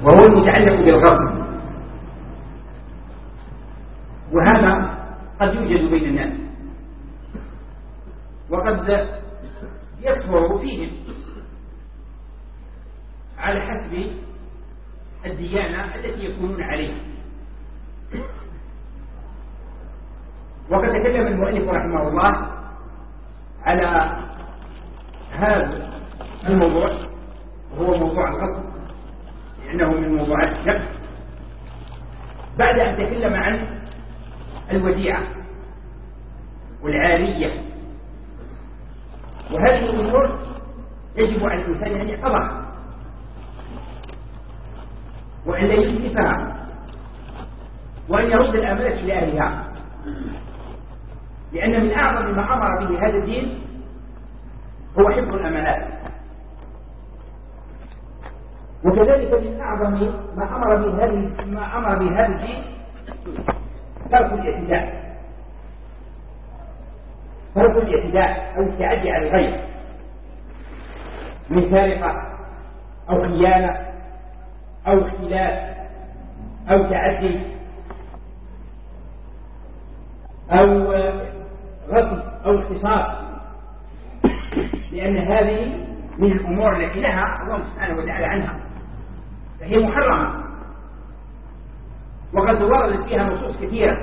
وهو المتعلق بالغصب، وهذا قد يوجد بين الناس وقد يكثر فيهم على حسب الديانة التي يكونون عليها. وقد تكلم المؤلف رحمه الله على هذا الموضوع وهو موضوع الغصب، لأنه من موضوعات الشك، بعد أن تكلم عن الوديعة والعارية، وهذه الأمور يجب على الإنسان أن يحفظها وأن لا يتلفها وأن يرد الأمانة إلى أهلها، لأن من أعظم ما أمر به هذا الدين هو حفظ الأمانات، وكذلك من أعظم ما أمر به هذا الدين ترك الاعتداء أو التعدي على الغير من سرقة أو خيانة أو اختلاف أو تعدي أو غصب أو اغتصاب، لأن هذه من الأمور التي نهى الله سبحانه وتعالى عنها، فهي محرمة وقد وردت فيها نصوص كثيرة،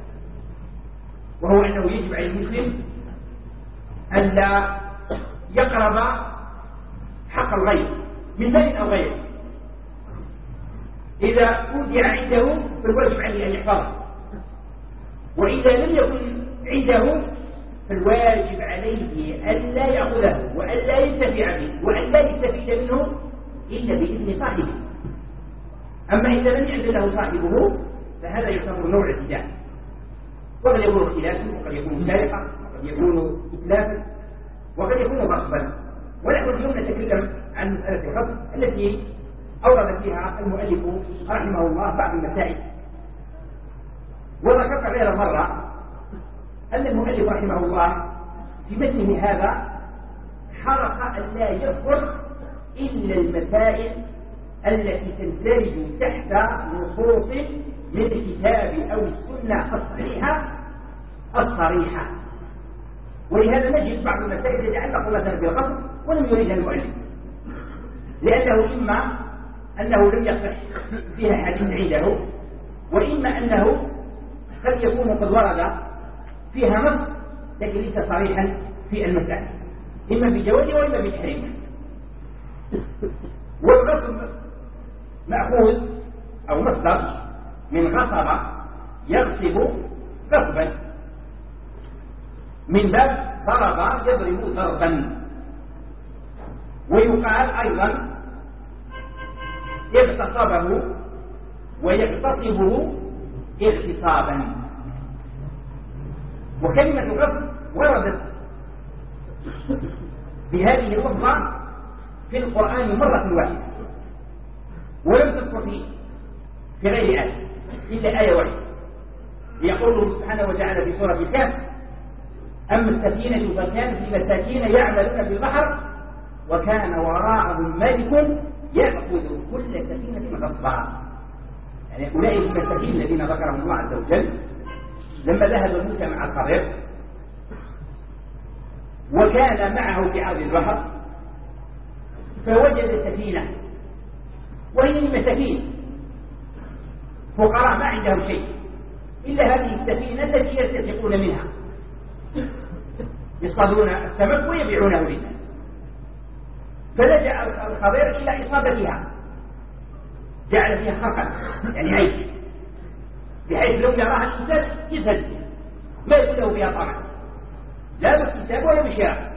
وهو أنه يجب على المسلم ألا يقرب حق الغير من مال أو غيره، إذا أودع عنده فالواجب عليه أن يحفظه، وإذا لم يكن عنده فالواجب عليه ألا يأخذه وألا ينتفع به وألا يستفيد منه إلا بإذن صاحبه. أما إذا لم يعد له صاحبه فهذا يعتبر نوع اعتداء، وقد يكون اختلافا وقد يكون سرقة وقد يكون إتلافا وقد يكون غصبا. ونحن اليوم نتكلم عن مسألة الغصب التي أورد فيها المؤلف رحمه الله بعض المسائل، وذكرت غير مرة أن المؤلف رحمه الله في متنه هذا حرص أن لا يذكر إلا المسائل التي تندرج تحت نصوص من الكتاب أو السنة الصريحة، ولهذا نجد بعض المسائل تتعلق مثلا بالغصب ولم يريدها المؤلف، لأنه إما أنه لم يصح فيها حديث عنده، وإما أنه قد يكون قد ورد فيها نص لكن ليس صريحا في المسألة، إما بجوازه وإما بتحريمه. والغصب مأخوذ أو مصدر من غصب يغصب غصبا، من باب ضرب يضرب ضربا، ويقال أيضا اغتصبه ويغتصبه اغتصابا. وكلمة غصب وردت بهذه اللفظة في القرآن مرة واحدة، ولم تذكر في غير آية إلا آية واحدة، يقول سبحانه وتعالى في سورة الكهف: أما السفينة فكانت لمساكين يعملون في البحر وكان وراءهم ملك يأخذ كل سفينة غصبا. يعني أولئك المساكين الذين ذكرهم الله عز وجل لما ذهب موسى مع الخضر وكان معه في عرض البحر فوجد سفينة، وهي المساكين فقراء ما عندهم شيء إلا هذه السفينة التي يرتزقون منها، يصطادون السمك ويبيعونه للناس. فلجأ الخضر إلى إصابتها، جعل فيها خرقا يعني عيش، بحيث لو يراها الإنسان يزهد ما يكون له فيها طمع لا باكتساب ولا بشراء.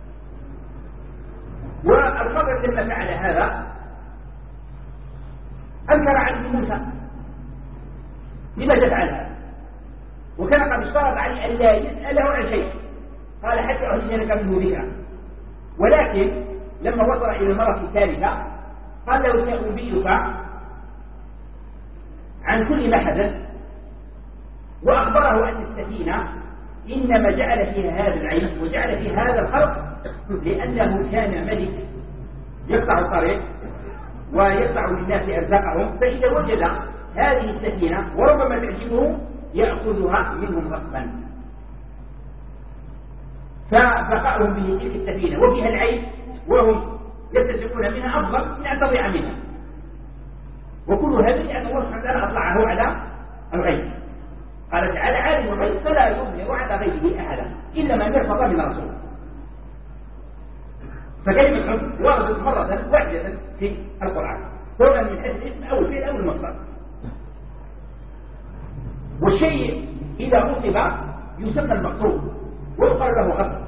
والخضر لما فعل هذا أنكر عليه موسى: لما تفعل هذا؟ وكان قد اشترط عليه أن لا يسأله عن شيء، قال: حتى أهدي لك منه ذكرا. ولكن لما وصل إلى المرة الثالثة قال له: سأنبئك عن كل ما حدث، وأخبره أن السفينة إنما جعل فيها هذا العيب وجعل فيها هذا الخلق لأنه كان ملك يقطع الطريق ويقطع للناس أرزاقهم، فإذا وجد هذه السفينة وربما تعجبه يأخذها منهم غصبا، فبقاؤهم به تلك السفينة وفيها العيب وهم يسترزقون منها أفضل من أن تضيع منها. وكل هذا لأن الله سبحانه وتعالى أطلعه على الغيب. قال تعالى: عالم الغيب فلا يظهر على غيبه أحدا إلا من ارتضى من رسوله. فكلمة حب وردت مرة واحدة في القرآن، سواء من حيث الاسم أو الفعل أو المصدر. والشيء إذا نصب يسمى المقصود ويقال له غصب.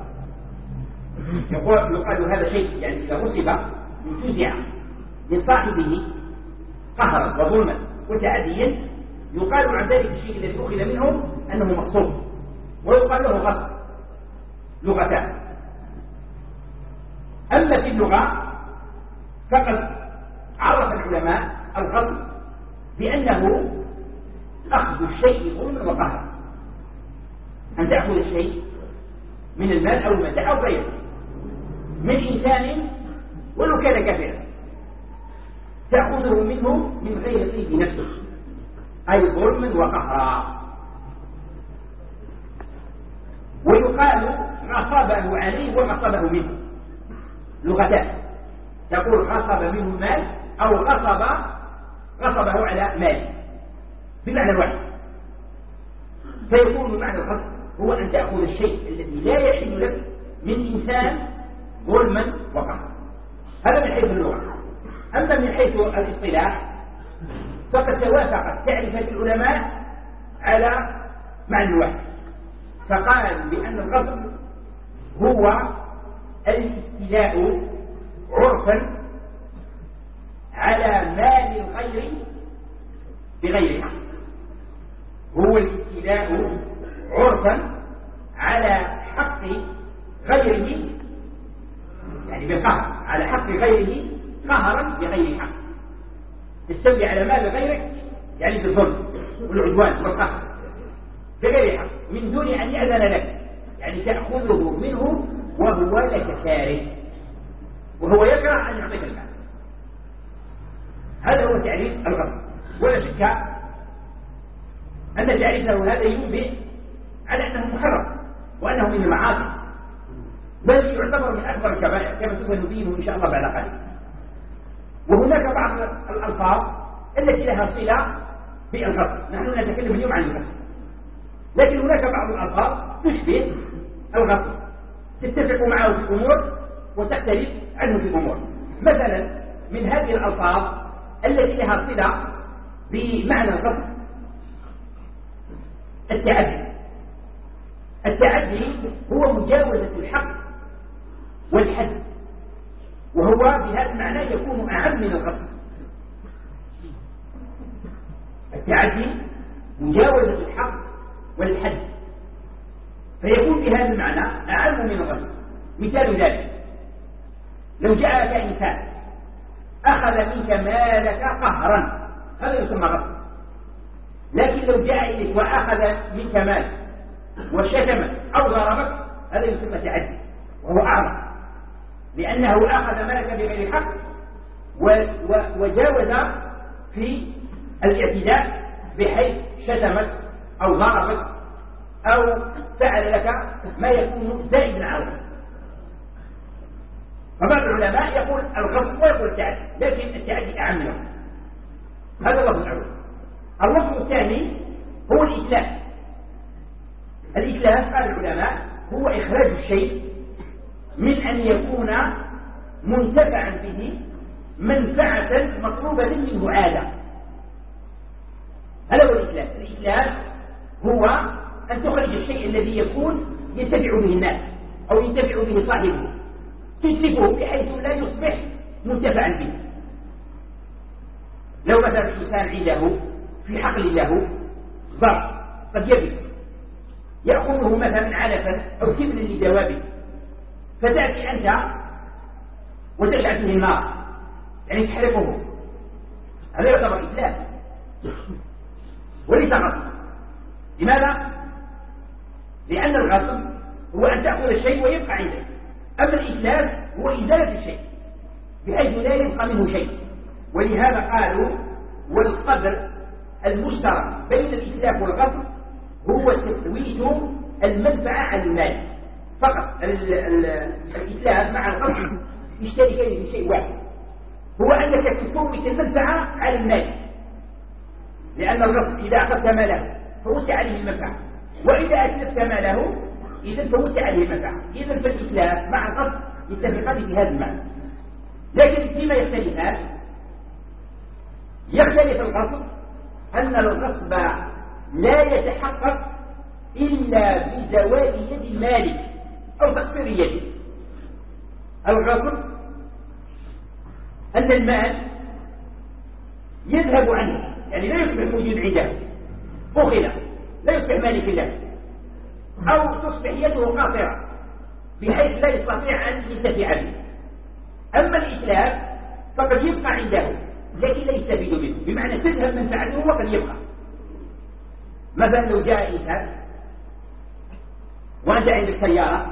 يقال هذا شيء يعني إذا نصب انتزع من صاحبه قهرا وظلما وتعديا، يقال عن ذلك الشيء الذي أخذ منه أنه مقصود، ويقال له غصب. لغتان. أما في اللغة فقد عرف العلماء الغصب بأنه أخذ الشيء ظلما وقهرا، أن تأخذ الشيء من المال أو المتاع أو غيره من إنسان ولو كان كافرا، تأخذه منه من غير طيب نفسه، أي ظلما وقهرا. ويقال غصبه عليه وغصبه منه، لغتان. تقول غصب منه المال أو غصبه على ماله بمعنى واحد. فيكون معنى الغصب هو أن تأخذ الشيء الذي لا يحل لك من إنسان ظلما وقهرا. هذا من حيث اللغة. أما من حيث الاصطلاح فقد توافقت تعريفات العلماء على معنى واحد، فقال بأن الغصب هو الاستيلاء عرفا على مال الغير بغير حق. هو الاستيلاء عرفا على حق غيره، يعني بالقهر على حق غيره قهرا بغير حق. تستولي على مال غيرك يعني بالظلم والعدوان والقهر بغير حق من دون أن يأذن لك، يعني تأخذه منه وهو لك كاره وهو يكره أن يعطيك المال. هذا هو تعريف الغصب. ولا شك أن تعريفه هذا ينبئ على أنه محرم وأنه من المعاصي، بل يعتبر من أكبر الكبائر كما سوف نبينه إن شاء الله بعد قليل. وهناك بعض الألفاظ التي لها صلة بالغصب، نحن نتكلم اليوم عن الغصب، لكن هناك بعض الألفاظ تشبه الغصب، تتفق معه في أمور وتختلف عنه في أمور. مثلا من هذه الألفاظ التي لها صلة بمعنى الغصب التعدي. التعدي هو مجاوزة الحق والحد، وهو بهذا المعنى يكون أعم من الغصب. التعدي مجاوزة الحق والحد، فيكون بهذا المعنى أعم من الغصب. مثال ذلك لو جاءك إنسان أخذ منك مالك قهرا، هذا يسمى غصب. لكن لو جاء إليك وأخذ منك مال وشتمك أو ضربك، هذا يسمى تعدي وهو أعظم، لأنه أخذ مالك بغير حق وجاوز في الاعتداء بحيث شتمك أو ضربك أو فعل لك ما يكون زائدا عليك. فبعض العلماء يقول الغصب ويقول التعدي، لكن التعدي أعم منه. هذا اللفظ الأول. اللفظ الثاني هو الإتلاف. الإتلاف قال العلماء هو إخراج الشيء من أن يكون منتفعا به منفعة مطلوبة منه عادة. هذا هو الإتلاف. الإتلاف هو أن تخرج الشيء الذي يكون ينتفع به الناس أو ينتفع به صاحبه، تتلفه بحيث لا يصبح منتفعا به. لو مثلا الإنسان عنده في حقل له ضرب قد يبس، يأخذه مثلا علفا أو تبنا لدوابه، فتأتي أنت وتشعل فيه النار، يعني تحرقه. هذا يعتبر إتلاف وليس غصب. لماذا؟ لأن الغصب هو أن تأخذ الشيء ويبقى عندك، أما الإتلاف هو إزالة الشيء بحيث لا يبقى منه شيء، ولهذا قالوا والقدر المشترك بين الإتلاف والغصب هو تفويت المنفعة عن المال فقط. الإتلاف مع الغصب يشتركين في شيء واحد، هو أنك تفوت المنفعة عن المال، لأن الغصب إذا أخذت ماله فوت عليه المنفعة، وإذا أتلفت ماله إذا فوت عليه المنفعة. إذا فالإتلاف مع الغصب يتفقان في هذا المعنى. لكن فيما يختلفان، يختلف الغصب أن الغصب لا يتحقق إلا بزوال يد المالك أو تقصير يده. الغصب أن المال يذهب عنه، يعني لا يصبح موجود عنده، أخذ لا يصبح مالك له، أو تصبح يده قاصرة بحيث لا يستطيع أن ينتفع به. أما الإتلاف فقد يبقى عنده لكن لا يستفيد منه، بمعنى تذهب منفعته وقد يبقى. مثلا لو جاء إنسان وأنت عندك سيارة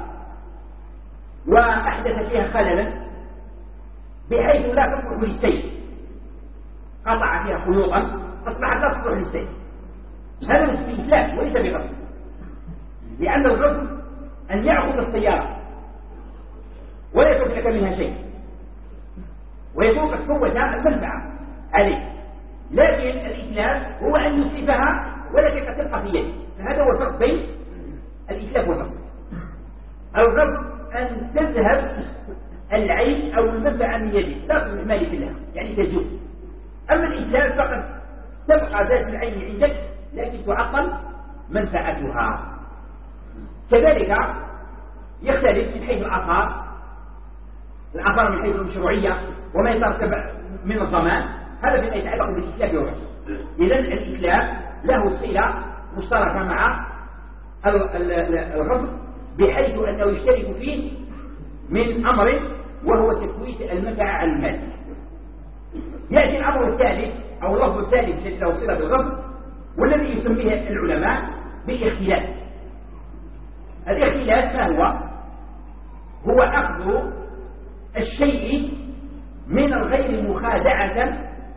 وأحدث فيها خللا بحيث لا تصلح للسير، قطع فيها خيوطا أصبحت لا تصلح للسير، هذا من إتلاف وليس بغصب، لأن الغصب أن يأخذ السيارة ولا يترك لك منها شيء ويترك قوة المنفعة عليه، لكن الإتلاف هو أن يتلفها ولكن قد تبقى في يده. فهذا هو الفرق بين الإتلاف والغصب. الغصب أن تذهب العين أو المنفعة من يده لا تصبح مالك لها، يعني تزول. أما الإتلاف فقد تبقى ذات العين عندك لكن تعطل منفعتها. كذلك يختلف من حيث الآثار من حيث المشروعية وما يترتب من الضمان، هذا فيما يتعلق بالإتلاف والغصب. إذن الإتلاف له صلة مشتركة مع الغصب بحيث أنه يشترك فيه من أمر وهو تفويت المنفعة على المال. يأتي الأمر الثالث أو اللفظ الثالث الذي له صلة بالغصب والذي يسميه العلماء بالاختلاف. الاختلاف ما هو؟ هو أخذ الشيء من الغير مخادعة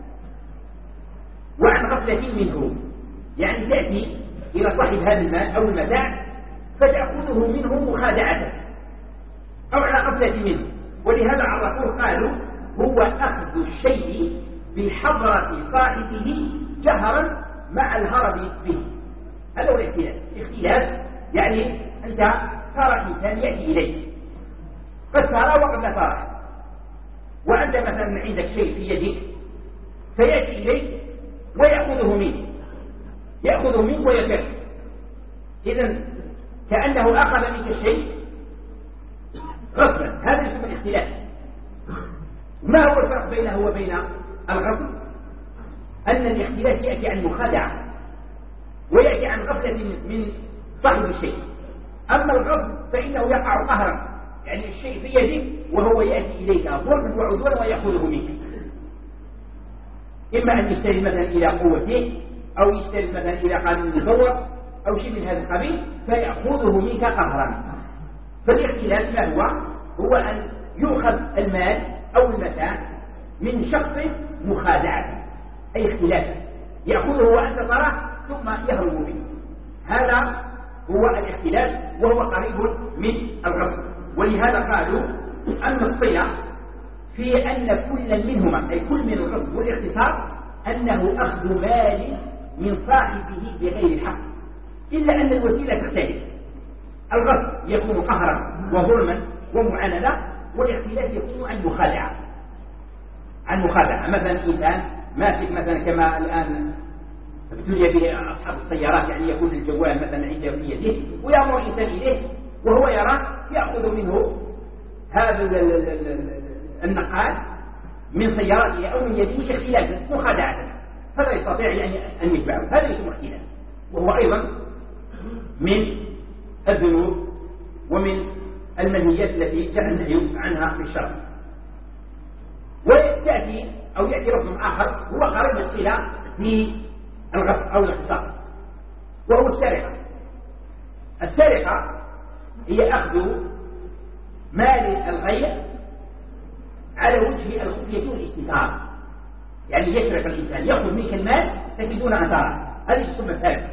وعن غفلة منه، يعني تأتي إلى صاحب هذا المال أو المتاع فتأخذه منه مخادعة أو على غفلة منه، ولهذا عرفوه قالوا هو أخذ الشيء بحضرة صاحبه جهرا مع الهرب به. هذا هو الاختلاف. الاختلاف يعني أنت ترى إنسان يأتي إليك قد ترى وقد لا ترى، وأنت مثلا عندك شيء في يدك فيأتي إليك ويأخذه منك ويفر، إذن كأنه أخذ منك الشيء غصبا. هذا يسمى الاختلاف. ما هو الفرق بينه وبين الغصب؟ أن الاختلاف يأتي عن مخادعة ويأتي عن غفلة من صاحب الشيء، أما الغصب فإنه يقع قهرا، يعني الشيء في يدك وهو يأتي إليك ظلما وعدوانا ويأخذه منك، إما أن يستلم مثلا إلى قوته أو يستلم مثلا إلى قانون المزور أو شيء من هذا القبيل فيأخذه منك قهرا. فالاختلاف ما هو؟ هو أن يؤخذ المال أو المتاع من شخص مخادعة، أي اختلافا يأخذه وأنت تراه ثم يهرب منه. هذا هو الاختلاف وهو قريب من الغصب. ولهذا قالوا أن الصلة في أن كل منهما أي كل من الغصب والاختصار أنه أخذ مال من صاحبه بغير حق، إلا أن الوسيلة تختلف. الغصب يكون قهرا وظلما ومعاندة، والاختلاف يكون عن مخادعة. مثلا إنسان ماسك مثلا كما الآن ابتلي به أصحاب السيارات، يعني يكون الجوال مثلا عنده في يده ويأمر الإنسان إليه وهو يرى يأخذ منه هذا النقال من سيارته أو من يده اختلافا مخادعة، فلا يستطيع يعني أن يتبعه. هذا يسمى اختلاف، وهو أيضا من الذنوب ومن المنهيات التي جاء النهي عنها في الشرع. ويأتي أو يأتي لفظ آخر هو قريب الصلة في الغصب أو الاختصار، وهو السرقة. السرقة هي أخذ مال الغير على وجه الخفية والاستتار، يعني يسرق الإنسان يأخذ منك المال لكن دون أن ترى، هذه تسمى السرقة.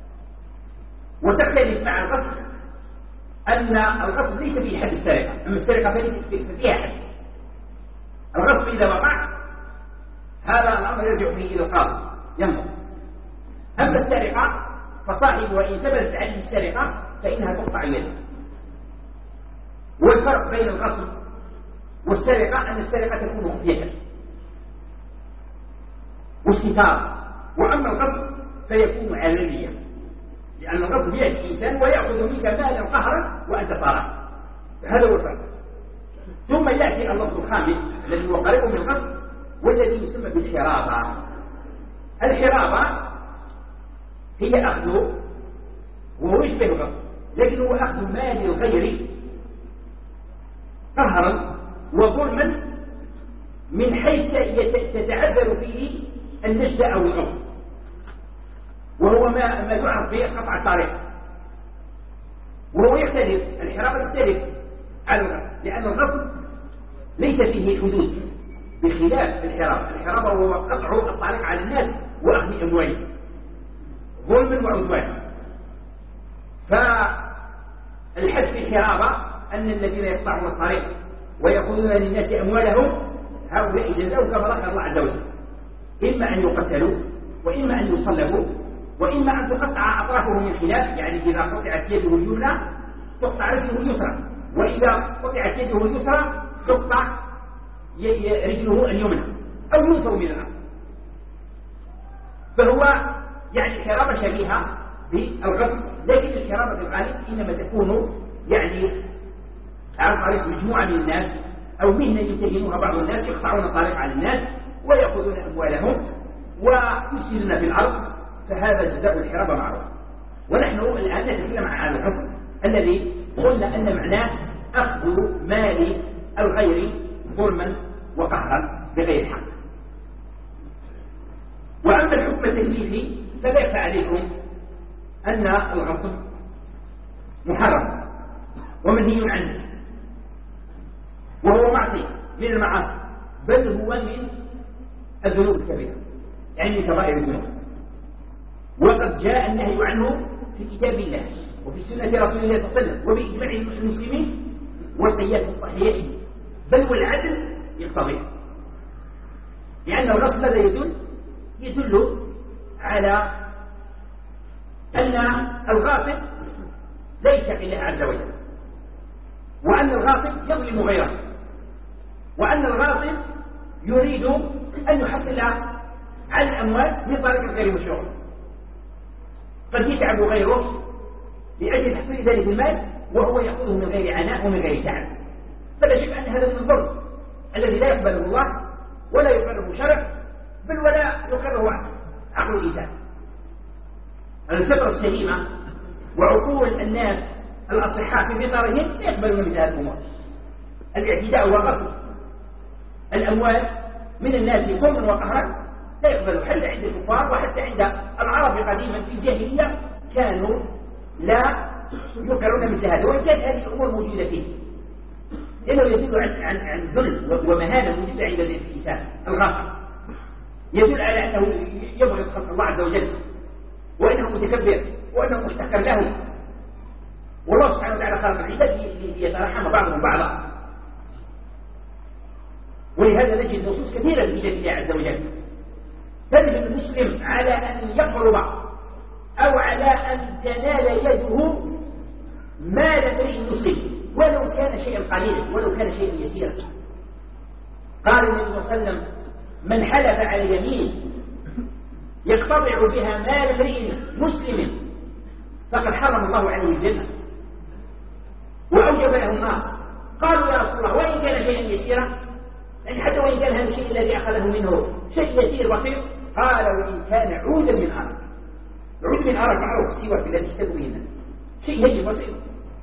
وتختلف مع الغصب أن الغصب ليس فيه حد السرقة، أما السرقة فيها حد. الغصب إذا وقع هذا الأمر يرجع فيه إلى القاضي ينظر. أما السرقة فصاحبها إن ثبتت عليه السرقة فإنها تقطع يده. والفرق بين الغصب والسرقة أن السرقة تكون خفية واستتارة، وأما الغصب فيكون علنيا، لأن الغصب يأتي الإنسان ويأخذ منك مالا قهرا وأنت تراه، هذا هو الفرق. ثم يأتي اللفظ الخامس الذي هو قريب من الغصب والذي يسمى بالحرابة. الحرابة هي أخذ وهو يشبه الغصب لكن هو أخذ مال الغير قهرا وظلما من حيث تتعذر فيه النجدة أو الغصب، وهو ما يعرف به قطع الطريق. وهو يختلف، الحرابة تختلف عن الغصب لأن الغصب ليس فيه حدود بخلاف الحرابة. الحرابة هو قطع الطريق على الناس وأخذ أموالهم ظلما وعدوانا. فالحد في الحرابة أن الذين يقطعون الطريق ويأخذون للناس أموالهم هؤلاء جزاؤهم كما ذكر الله عز وجل، إما أن يقتلوا وإما أن يصلبوا وإما أن تقطع أطرافه من خلاف، يعني إذا قطعت يده اليمنى تقطع رجله اليسرى، وإذا قطعت يده اليسرى تقطع رجله اليمنى أو ينصر من الأرض. فهو يعني حرابة شبيهة بالغصب، لكن الحرابة في الغالب إنما تكون يعني عن طريق مجموعة من الناس أو مهنة يتهمها بعض الناس يقطعون الطريق على الناس ويأخذون أموالهم ويفسدون في الأرض، فهذا جزاء الحرابة معروف. ونحن الآن نتكلم عن هذا الغصب الذي قلنا أن معناه أخذ مال الغير ظلما وقهرا بغير حق. وأما الحكم التكليفي فليس عليكم أن الغصب محرم ومنهي عنه، وهو معصية من المعاصي، بل هو من الذنوب الكبيرة، يعني من كبائر الذنوب. وقد جاء النهي عنه في كتاب الله وفي سنة رسول الله صلى الله عليه وسلم وبإجماع المسلمين والقياس الصحيح، بل والعدل يقتضيه. لأن الغصب ماذا يدل على أن الغاصب لا يتقي الله عز وجل، وأن الغاصب يظلم غيره، وأن الغاصب يريد أن يحصل على الأموال من طريق غير مشروع. قد يتعب غيره لأجل تحصيل ذلك المال وهو يأخذه من غير عناء ومن غير تعب، فلا شك أن هذا من الظلم الذي لا يقبله الله ولا يقره شرع، بل ولا يقره عقل الإنسان. الفطرة السليمة وعقول الناس الأصحاء في فطرهم لا يقبلون مثل هذه الأمور. الاعتداء وغصب الأموال من الناس ظلما وقهرا لا يقبلوا، حتى عند الكفار وحتى عند العرب قديما في الجاهلية كانوا لا يقرون مثل هذا، وإن كانت هذه الأمور موجودة فيه، لأنه يدل عن ذل ومهانة موجودة عند الإنسان. الغاصب يدل على أنه يبغض خلق الله عز وجل، وأنه متكبر، وأنه مستحقر له، والله سبحانه وتعالى خلق العباد ليترحم بعضهم بعضا. ولهذا نجد نصوص كثيرة في كتاب الله عز وجل تجد المسلم على أن يقرب أو على أن تنال يده مال امرئ مسلم ولو كان شيئا قليلا ولو كان شيئا يسيرا. قال النبي صلى الله عليه وسلم: من حلف على يمين يقتطع بها مال امرئ مسلم فقد حرم الله عليه الجنة وأوجب له النار. قالوا: يا رسول الله وإن كان شيئا يسيرا، يعني حتى وإن كان هذا الشيء الذي أخذه منه شيء يسير بسيط؟ قال: وإن كان عودا من أرض. عود من أرض معروف السواك الذي يستوي به الناس، شيء هين بسيط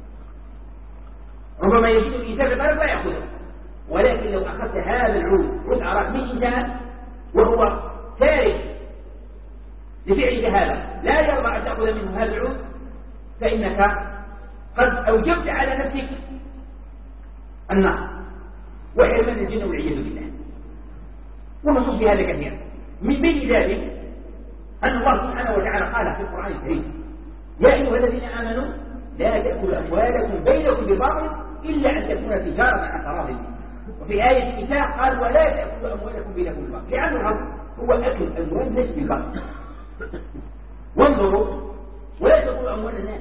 ربما يجد الإنسان في الأرض لا يأخذه، ولكن لو أخذت هذا العود عود أراك من إنسان وهو تارك لفعلك هذا لا يرضى أن تأخذ منه هذا العود، فإنك قد أوجبت على نفسك النار وحرمان الجنة والعياذ بالله. والنصوص في هذا كثيرة. من بين ذلك أن الله سبحانه وتعالى قال في القرآن الكريم: يا أيها الذين آمنوا لا تأكلوا أموالكم بينكم بالباطل إلا أن تكون تجارة عن تراض منكم. وفي آية النساء قال: ولا تأكلوا أموالكم بينكم بالباطل، لأن الغرض هو أكل الأموال ليس بالباطل. وانظروا: ولا تأكلوا أموال الناس،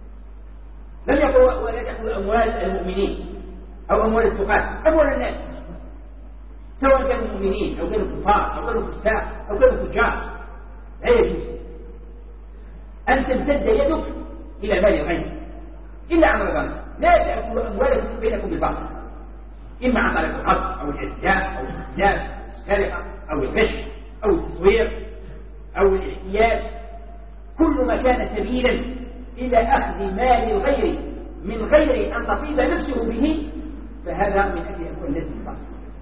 لم يقل ولا تأكلوا أموال المؤمنين أو أموال التقاة، أموال الناس، سواء كانوا مؤمنين أو كانوا كفار أو كانوا فساق أو كانوا تجار. لا يجوز أن تمتد يدك إلى مال الغير إلا عن رضا. لا تأكلوا أموالكم بينكم بالباطل، إما عن طريق القصد أو الاعتداء أو الاختلاف، السرقة أو الغش أو التصوير أو الاحتيال. كل ما كان سبيلا إلى أخذ مال الغير من غير أن تطيب نفسه به فهذا من أجل أموال الناس بالباطل.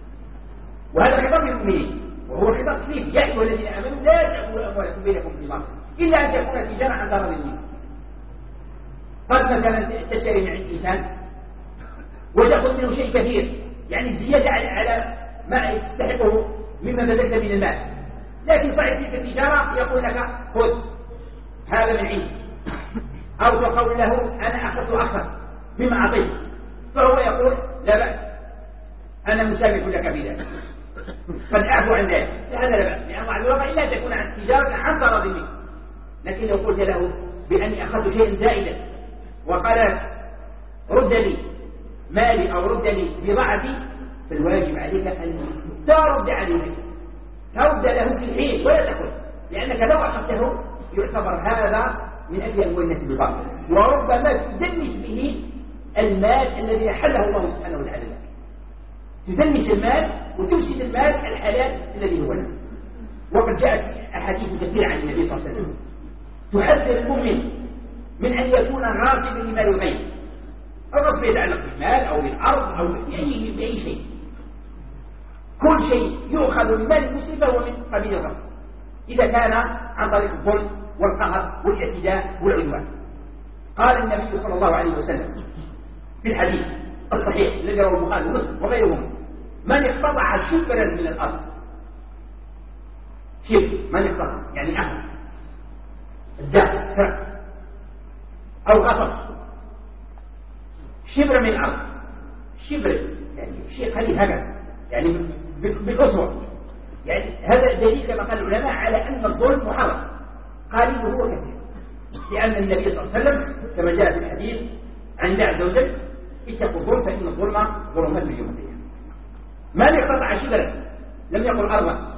وهذا خطاب للمؤمنين وهو خطاب كليف: يا أيها الذين آمنوا لا تأكلوا أموالكم بينكم بالباطل إلا أن تكون تجارة عن تراض منكم. قد مثلا تشتري من عند إنسان وتأخذ منه شيء كثير، يعني زيادة على ما يستحقه مما بذلت من المال، لكن صاحب تلك التجارة يقول لك: خذ هذا من عندي، أو تقول له: أنا أخذت أكثر مما أعطيت، فهو يقول: لا بأس، أنا مسامح لك في ذلك، قد أعفو عن ذلك، هذا لا بأس، لأن الله الوضع إلا تكون عن تجارة عن تراض منك. لكن لو قلت له بأني أخذت شيئا زائدا وقال: رد لي مالي أو رد لي بضاعتي، فالواجب عليك أن ترد عليه، ترد له في الحين ولا تأخذ، لأنك لو أخذته يعتبر هذا من أجل أموال الناس بالباطل، وربما تدنس به المال الذي أحله الله سبحانه وتعالى لك، تدنس المال وتفسد المال الحلال الذي هو لك. وقد جاءت أحاديث كثيرة عن النبي صلى الله عليه وسلم تحذر المؤمن من أن يكون غاصبا لمال الغير. الغصب يتعلق بالمال أو بالأرض أو بأي شيء، كل شيء يؤخذ من مال المسلم فهو من قبيل الغصب إذا كان عن طريق الظلم والقهر والاعتداء والعدوان. قال النبي صلى الله عليه وسلم في الحديث الصحيح الذي رواه البخاري ومسلم وغيرهم: من اقتطع شبرا من الأرض، شبر من اقتطع يعني أخذ الداخل سرق أو غصب شبر من الأرض، شبر يعني شيء قليل هكذا، يعني بالأسوة، يعني هذا دليل كما قال العلماء على أن الظلم محرم قليله هو كثير، لأن النبي صلى الله عليه وسلم كما جاء في الحديث عن الله عز وجل: اتقوا الظلم فإن الظلم ظلمات يوم القيامة. من اقتطع شبرا لم يقل أرضا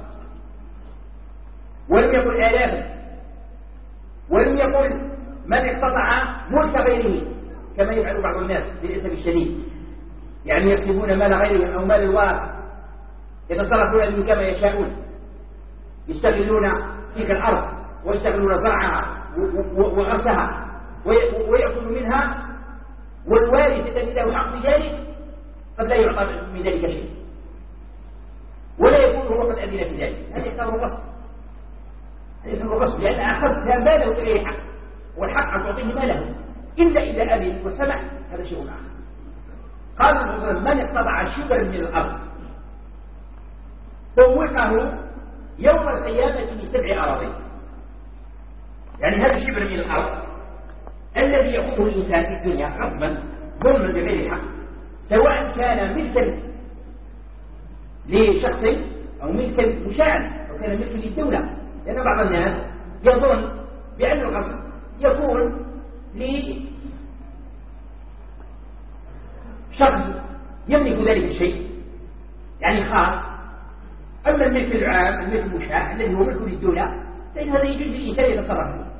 ولم يقل آلافا ولم يقل من اقتطع ملك غيره كما يفعل بعض الناس للأسف الشديد، يعني يقسمون مال غيرهم أو مال الوارث، يتصرفون منه كما يشاءون، يستغلون تلك الأرض ويستغلون زرعها وغرسها ويأكل منها، والوارث الذي له حق في ذلك قد لا يعطى من ذلك شيء ولا يكون هو قد أذن في ذلك. هذا يعتبر غصب، هذا يعتبر غصب، لأن أخذت ماله بغير حق، والحق أن تعطيه ماله إلا إذا أذن وسمح، هذا شيء آخر. قال الرسول: من اقتطع شبرا من الأرض طوقه يوم القيامة ب7 أراضين. يعني هذا الشبر من الأرض الذي يأخذه الإنسان في الدنيا غصبا ظلما بغير حق، سواء كان ملكا لشخص أو ملكا مشاعا أو كان ملكا للدولة، لأن بعض الناس يظن بأن الغصب يكون لشخص يملك ذلك الشيء يعني خاص. أما الملك العام الملك المشاع الذي هو ملك للدولة فإن هذا يجوز للإنسان يتصرف فيه،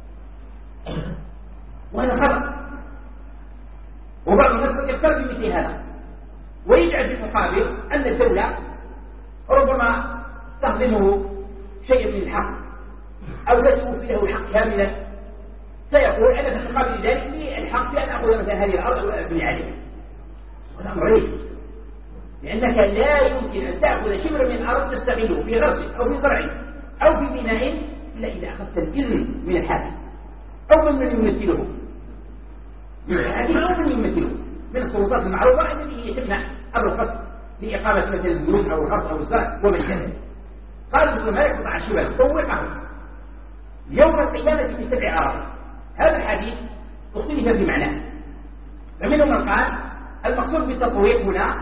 وهذا خطأ. وبعض الناس يفترض بمثل هذا ويجعل في المقابل أن الدولة ربما تخدمه شيئا من الحق أو لا توفي له الحق كاملا، فيقول أنا في مقابل ذلك لي الحق في أن أخذ مثلا هذه الأرض أو أبني عليها. وهذا أمر غريب، لأنك لا يمكن أن تأخذ شبر من الأرض تستغله في غرس أو في زرع أو في بناء إلا إذا أخذت الإذن من الحاكم أو من يمثله، من الحاكم أو من يمثله من السلطات المعروفة التي هي تمنع الرخص لإقامة مثل البيوت أو الغرس أو الزرع ومن كذلك. قال ابن مالك قطع شبه طوقه يوم القيامة ب7 أراضي. هذا الحديث اختلف في معناه، فمنهم من قال المقصود بالتطويق هنا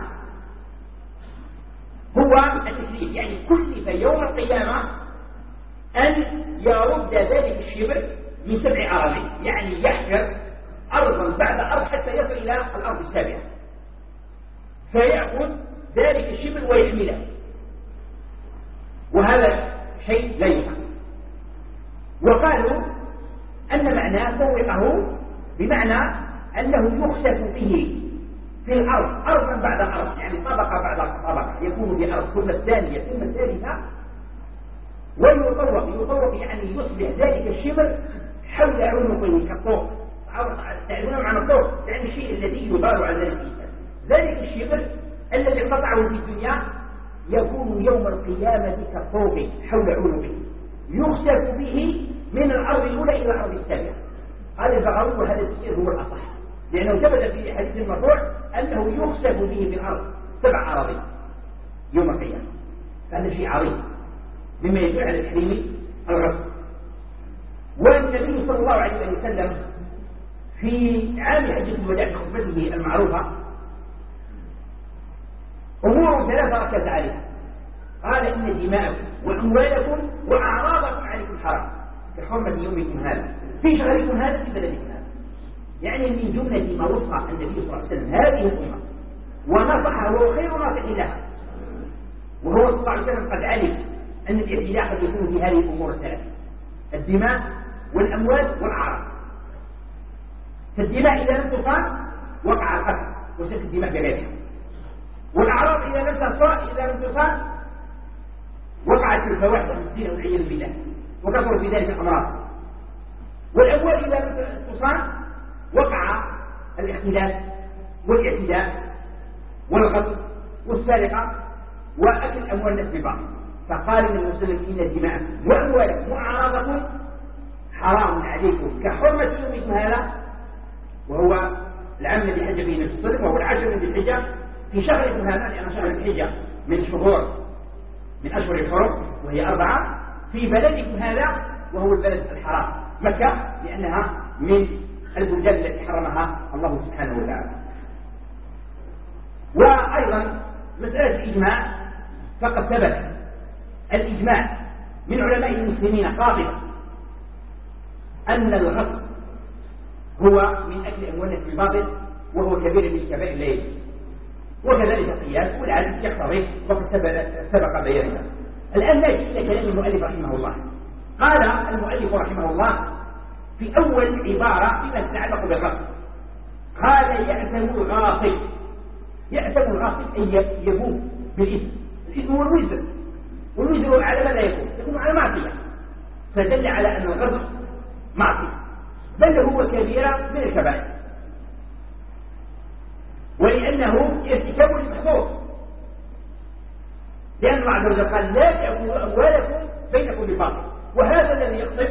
هو التكليف، يعني كلف يوم القيامة أن يرد ذلك الشبر من 7 أراضي، يعني يحفر أرضا بعد أرض حتى يصل إلى الأرض السابعة، فيأخذ ذلك الشبر ويحمله، وهذا شيء لا يفهم. وقالوا أن معناه طوقه بمعنى أنه يخسف به في الأرض أرضا بعد أرض، يعني طبقة بعد طبقة، يكون بأرض ثم الثانية ثم الثالثة، ويطوق يعني يصبح ذلك الشبر حول عنقه كالطوق. تعلمون معنى الطوق؟ يعني الشيء الذي يبار على ذلك الإنسان. ذلك الشبر الذي قطعه في الدنيا يكون يوم القيامة كالطوق حول عنقه، يخسف به من الأرض الأولى إلى الأرض السابعة. هذا البغوي وهذا التفسير هو الأصح، لأنه ثبت في حديث المرفوع أنه يخسف به في الأرض 7 أراضي يوم القيامة. هذا شيء عظيم مما يدل على تحريم الغصب. والنبي صلى الله عليه وسلم في عام حجة الوداع في خطبته المعروفة أمور 3 ركز عليها، قال إن دماءكم وأموالكم وأعراضكم عليكم حرام كحرمة يومكم هذا في شهركم هذا في بلدكم هذا. يعني من جملة ما وصى النبي صلى الله عليه وسلم هذه الأمة ونصحها وهو خير ناصح لها، وهو صلى الله عليه وسلم قد علم أن الاعتداء قد يكون في هذه الأمور ال3: الدماء والأموال والأعراض. فالدماء إذا لم تصان وقع القتل وسفك الدماء بغيرها، والأعراض إذا لم تصان وقعت الفواحش في الدين والعياذ بالله وكثر في ذلك الأمراض، والأموال إذا لم تصان وقع الاختلاس والاعتداء والغصب والسرقة وأكل أموال الناس بالباطل. فقال النبي صلى الله عليه وسلم إن دماءكم وأموالكم وأعراضكم حرام عليكم كحرمة يومكم هذا، وهو العام الذي حج به النبي صلى الله عليه وسلم، وهو العاشر من ذي الحجة في شهركم هذا، لأن شهر ذي الحجة من أشهر الحرم وهي 4 في بلدكم هذا وهو البلد الحرام مكة، لأنها من البلدان التي حرمها الله سبحانه وتعالى. وأيضا مسألة الإجماع فقد ثبت الإجماع من علماء المسلمين قاطبة أن الغصب هو من أكل أموال الناس بالباطل وهو كبير من الكبائر لا يجوز، وكذلك القياس والعدل يقتضي وقد سبق بيانها. الآن نأتي إلى كلام المؤلف رحمه الله. قال المؤلف رحمه الله في أول عبارة فيما تتعلق بالغصب، قال يأثم الغاصب. يأثم الغاصب أي يبوء بالإثم. الإثم هو الوزر، والوزر على ماذا يكون على معصية، فدل على أن الغصب معصية بل هو كبيرة من الكبائر، ولأنه ارتكاب للمحظور، لأن الله عز وجل قال لا تأكلوا أموالكم بينكم بالباطل، وهذا الذي يقصد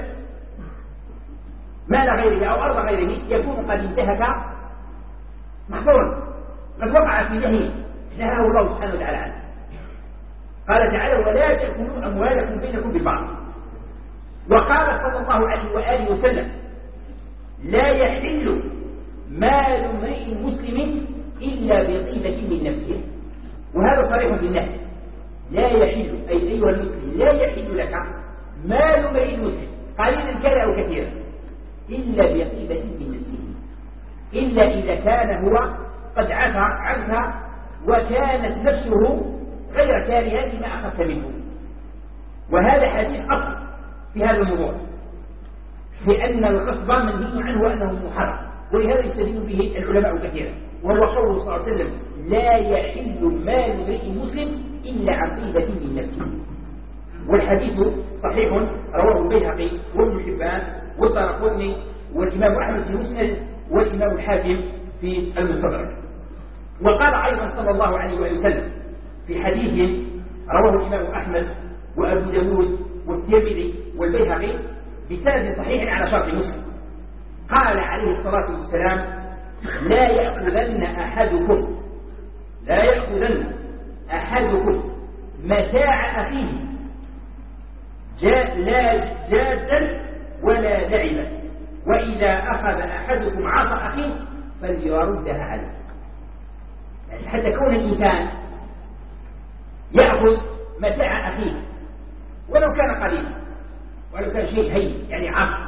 مال غيره أو أرض غيره يكون قد انتهك محظورا قد وقع في نهاه الله سبحانه وتعالى عنه. قال تعالى ولا تأكلوا أموالكم بينكم بالباطل. وقال صلى الله عليه وآله وسلم لا يحل مال امرئ مسلم إلا بطيبة من نفسه، وهذا صريح في النهي. لا يحل أي أيها المسلم لا يحل لك مال امرئ مسلم قليلا كان أو كثيرا إلا بطيبة من نفسه، إلا إذا كان هو قد عفى عنها وكانت نفسه غير كارهة لما أخذت منه. وهذا حديث أصل في هذا الموضوع، لأن الغصب منهي عنه وأنه محرم، ولهذا يستدل به العلماء كثيرا، وهو قوله صلى الله عليه وسلم لا يحل مال امرئ مسلم إلا عن طيبة من نفسه. والحديث صحيح رواه البيهقي وابن حبان والدارقطني والإمام أحمد في المسند والإمام الحاكم في المستدرك. وقال أيضا صلى الله عليه وسلم في حديث رواه الإمام أحمد وأبو داود والترمذي والبيهقي بسند صحيح على شرط مسلم، قال عليه الصلاة والسلام لا يأخذن أحدكم متاع أخيه لا جادا ولا لعبا، وإذا أخذ أحدكم عصا أخيه فليردها عليه. يعني حتى كون الإنسان يأخذ متاع أخيه ولو كان قليلا ولو كان شيء هين يعني عصا،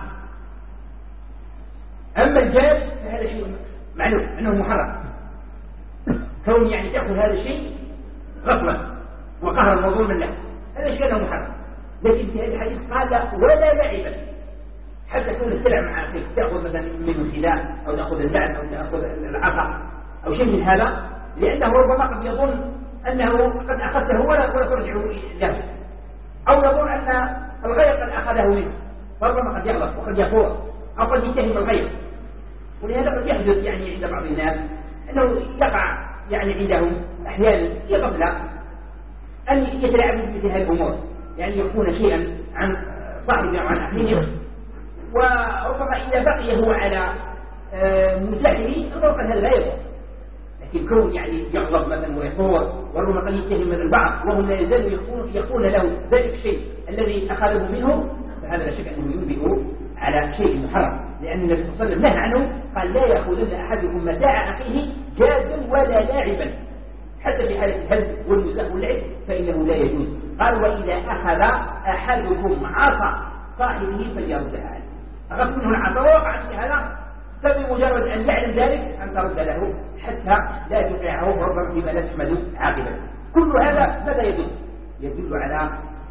أما الجاد فهذا شيء معلوم أنه محرم، كون يعني تأخذ هذا الشيء غصبا وقهرا وظلما له، هذا شيء محرم. لكن في هذا الحديث قال ولا لعبا، حتى تكون السلع مع أخيك تأخذ مثلا منه الخلاء أو تأخذ اللعب أو تأخذ العصا أو شيء من هذا، لأنه ربما قد يظن أنه قد أخذته ولا ترجع له، أو يظن أن الغير قد أخذه منه، فربما قد يغلط وقد يفور أو قد يتهم الغير. ولهذا قد يحدث يعني عند بعض الناس أنه يقع يعني عندهم أحيانا في غفلة أن يتلاعبوا بمثل هذه الأمور، يعني يكون شيئا عن صاحبه أو عن أخيه، وربما إذا بقي هو على مساعده ربما هذا لا يضر. لكن كون يعني يغضب مثلا ويثور وربما قد يتهم من البعض وهم لا يزالوا يقول له ذلك الشيء الذي أخذه منه، فهذا لا شك أنه ينبئ على شيء محرم، لأن النبي صلى الله عليه وسلم نهى عنه، قال لا يأخذن أحدكم متاع أخيه جادا ولا لاعبا، حتى في حالة الهزل والمزاح واللعب فإنه لا يجوز. قال وإذا أخذ أحدكم عصا صاحبه فليردها عليه، أخذ منه العصا ووقعت في هذا، فبمجرد أن يعلم ذلك أن ترد له حتى لا توقعه ربما فيما لا تحمد عاقبته. كل هذا ماذا يدل؟ يدل على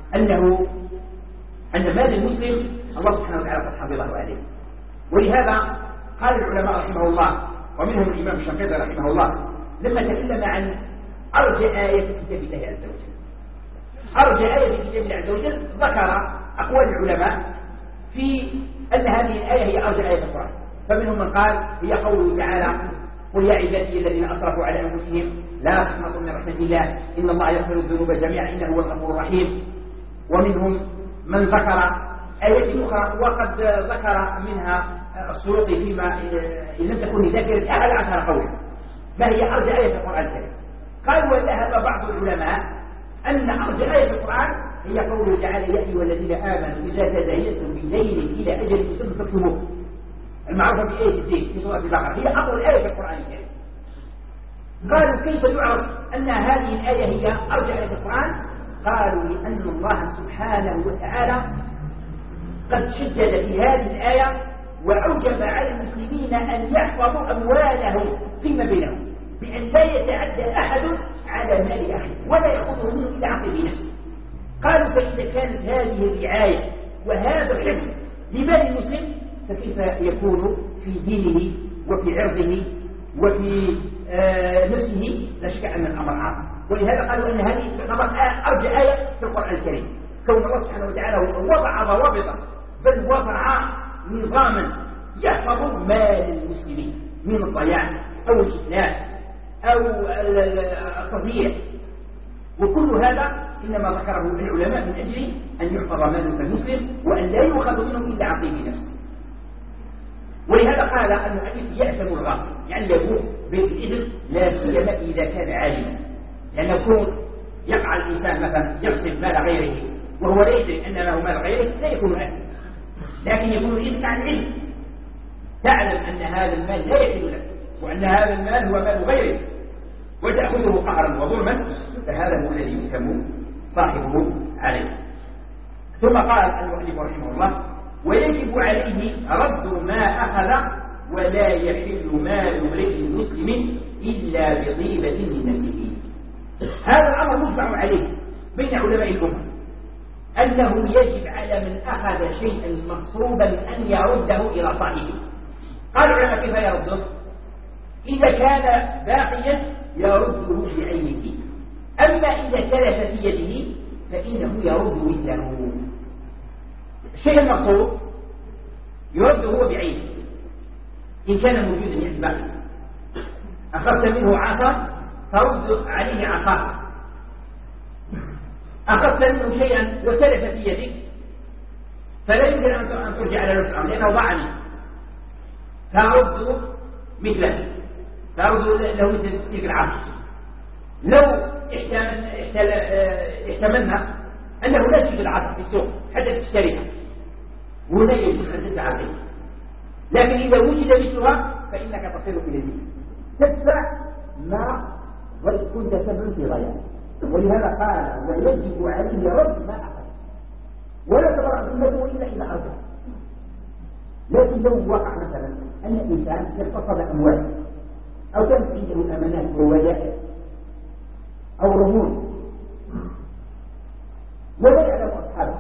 أن مال المسلم الله سبحانه وتعالى قد حفظه عليه. ولهذا قال العلماء رحمه الله ومنهم الإمام الشنقيطي رحمه الله لما تكلم عن أرجى آية في كتاب الله عز وجل، أرجى آية في كتاب الله عز وجل ذكر أقوال العلماء في أن هذه الآية هي أرجى آية في القرآن. فمنهم من قال هي قوله تعالى قل يا عبادي الذين أسرفوا على أنفسهم لا تقنطوا من رحمة الله إن الله يغفر الذنوب جميعا إنه هو الغفور الرحيم. ومنهم من ذكر آيات أخرى وقد ذكر منها السيوطي فيما إن لم تكن ذاكرة 11 قولا ما هي أرجى آية في القرآن الكريم. قال وذهب بعض العلماء أن أرجى آية في القرآن هي قوله تعالى يا أيها الذين آمنوا إذا تداينتم بدين إلى أجل مسمى فاكتبوه، المعروفة بآية الدين في سورة البقرة، هي أطول آية في القرآن الكريم. قالوا كيف يعرف أن هذه الآية هي أرجى آية في القرآن؟ قالوا لأن الله سبحانه وتعالى قد شدد في هذه الآية وأوجب على المسلمين أن يحفظوا أموالهم فيما بينهم بأن لا يتعدى أحد على مال أخيه ولا يأخذه منه إلا عن طيب نفسه. قالوا فإذا كانت هذه الرعاية وهذا الحفظ لمال المسلم فكيف يكون في دينه وفي عرضه وفي نفسه؟ لا شك أن الأمر عام. ولهذا قالوا أن هذه الأمر أرجى آية في القرآن الكريم، كون الله سبحانه وتعالى وضع ضوابط بل وضع نظاما يحفظ مال المسلمين من الضياع أو الإتلاف أو التضييع. وكل هذا إنما ذكره العلماء من أجل أن يحفظ مال المسلم وأن لا يؤخذ منه إلا عن طيب نفسه. ولهذا قال المؤلف يأثم الغاصب، يعني يقول بالإذن لا سيما إذا كان عالما، لأن يكون يقع الإنسان مثلا يغصب مال غيره وهو لا يدري أن له مال غيره لا يكون أثم، لكن يكون الإذن عن علم، تعلم أن هذا المال لا يحل لك وأن هذا المال هو مال غيره وتأخذه قهرا وظلما، فهذا هو الذي يحكم صاحبه عليه. ثم قال المؤلف رحمه الله ويجب عليه رد ما أخذ ولا يحل مال امرئ مسلم إلا بطيبة من نفسه. هذا الأمر مجمع عليه بين علماء الأمة أنه يجب على من أخذ شيئا مغصوبا أن يرده إلى صاحبه. قال العلماء كيف يرده؟ إذا كان باقيا يرده بعينه، أما إذا تلف في يده فإنه يرد مثله. الشيء المغصوب يرد هو بعينه إن كان موجودا يعني باقي. أخذت منه عصا ترد عليه عصا، أخذت منه شيئا وتلف في يدك فلا يمكن أن ترجع على نفس الأمر لأنه ضاع منك، ترد مثله، ترد له مثل تلك العصا. لو احتملنا أنه لا تجد العصر في السوق حتى تشتريها، وهنا يجوز أن تدفع فيه. لكن إذا وجد مثلها فإنك تصير إلى البيت تدفع ما كنت سبب في ضياع. ولهذا قال ويجب عليه رد ما أخذ ولا تبرع ذمته إلا إذا أرجع. لكن لو وقع مثلا أن الإنسان اغتصب أمواله أو كانت عنده أمانات وودائع أو رهون ولا يعلم أصحابه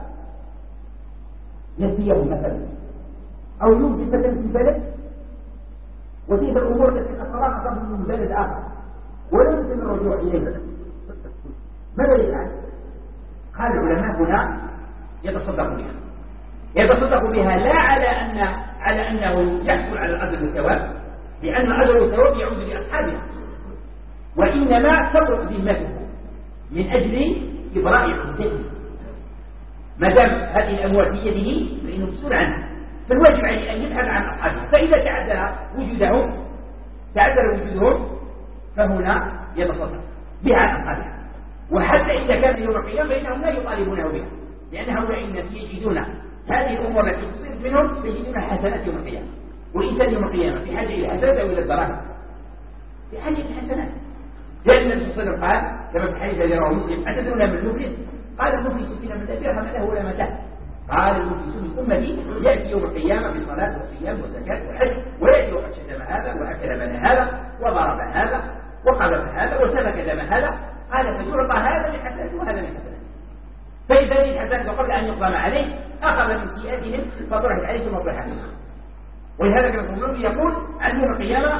نسيه مثلا أو يوجد مثلا في بلد وتلك الأمور التي أخراها قبل من بلد آخر ولا يمكن الرجوع إليها، ماذا يفعل؟ قال العلماء هنا يتصدق بها لا على أنه يحصل على الأجر والثواب، لأن الأجر والثواب يعود لأصحابها، وإنما تبرأ ذمته من أجل إبراء حجته. ما دام هذه الأموال في يده فإنه مسؤول عنها، فالواجب عليه أن يبحث عن أصحابها، فإذا تعذر وجودهم فهنا يتصدق بها عن أصحابها. وحتى إذا كان يوم القيامة فإنهم لا يطالبونه بها، لأن هؤلاء الناس يجدون هذه الأمور التي تصير منهم سيجدون حسنات يوم القيامة، والإنسان يوم القيامة في حاجة إلى حسنات أو إلى الدراهم، في حاجة إلى حسنات. لأن النبي صلى الله عليه وسلم قال كما في الحديث الذي رواه مسلم أتدرون من المفلس؟ قال المفلس فينا من لا درهم له ولا متاع. قال المفلس من أمتي يأتي يوم القيامة بصلاة وصيام وزكاة وحج ويأتي وقد شتم هذا وأكل مال هذا وضرب هذا وقذف هذا وسفك دم هذا، قال فيعطى هذا من حسناته وهذا من حسناته، فإذا هذه الحسنات قبل أن يقام عليه أخذ من سيئاتهم فطرحت عليه ثم طرحت عليه. ولهذا كما يقول عن يوم القيامة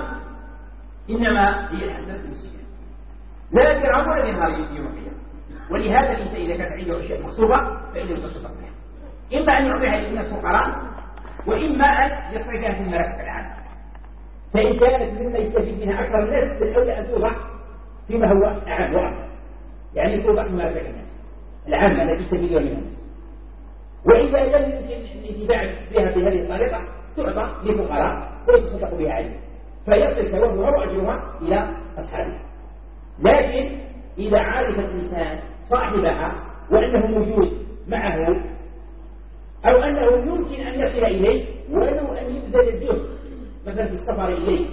إنما هي الحسنات والسيئات لا درهم ولا دينار يوم القيامة. ولهذا الإنسان إذا كان عنده أشياء مغصوبة فإنه يتصدق بها، إما أن يعطيها للناس فقراء وإما أن يصرفها في المراكز العامة. فإن كانت مما يستفيد منها أكثر الناس فالأولى أن توضع فيما هو أعم وأكثر، يعني توضع في مرافق الناس العامة التي يستفيدون منها الناس. وإذا لم يمكن الانتفاع بها بهذه الطريقة تعطى للفقراء ويتصدق بها عليه فيصل ثوابها وأجرها إلى أصحابها. لكن إذا عرف الإنسان صاحبها وأنه موجود معه أو أنه يمكن أن يصل إليه ولو أن يبذل الجهد مثلا في السفر إليه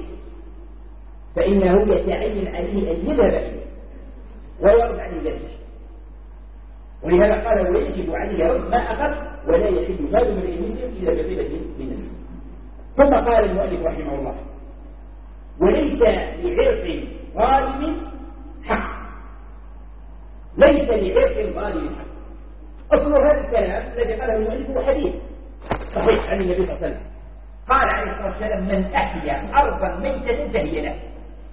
فإنه يتعين عليه أن يذهب إليه ويرد عن ذلك. ولهذا قال ويجب عليه رد ما أخذ ولا يحل مال من المسلم إلا بطيبة من المسلم. ثم قال المؤلف رحمه الله وليس لعرق ظالم حق، ليس لعرق ظالم حق. أصل هذا الكلام الذي قاله المؤلف هو حديث صحيح عن النبي صلى الله عليه وسلم قال عليه الصلاة والسلام من أحيا أرضا ميتة فهي له،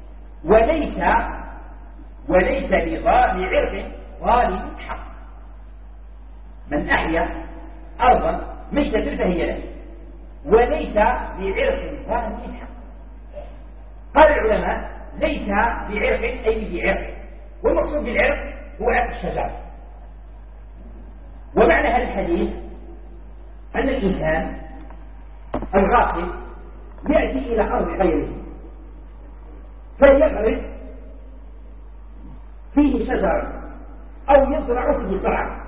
وليس لعرق ظالم حق. من أحيا أرضا ميتة فهي له وليس لعرق ظالم حق. قال العلماء ليس بعرق أي بعرق، والمقصود بالعرق هو عرق الشجر. ومعنى هذا الحديث أن الإنسان الغافل يأتي إلى أرض غيره فيغرس فيه شجر أو يزرع فيه زرع،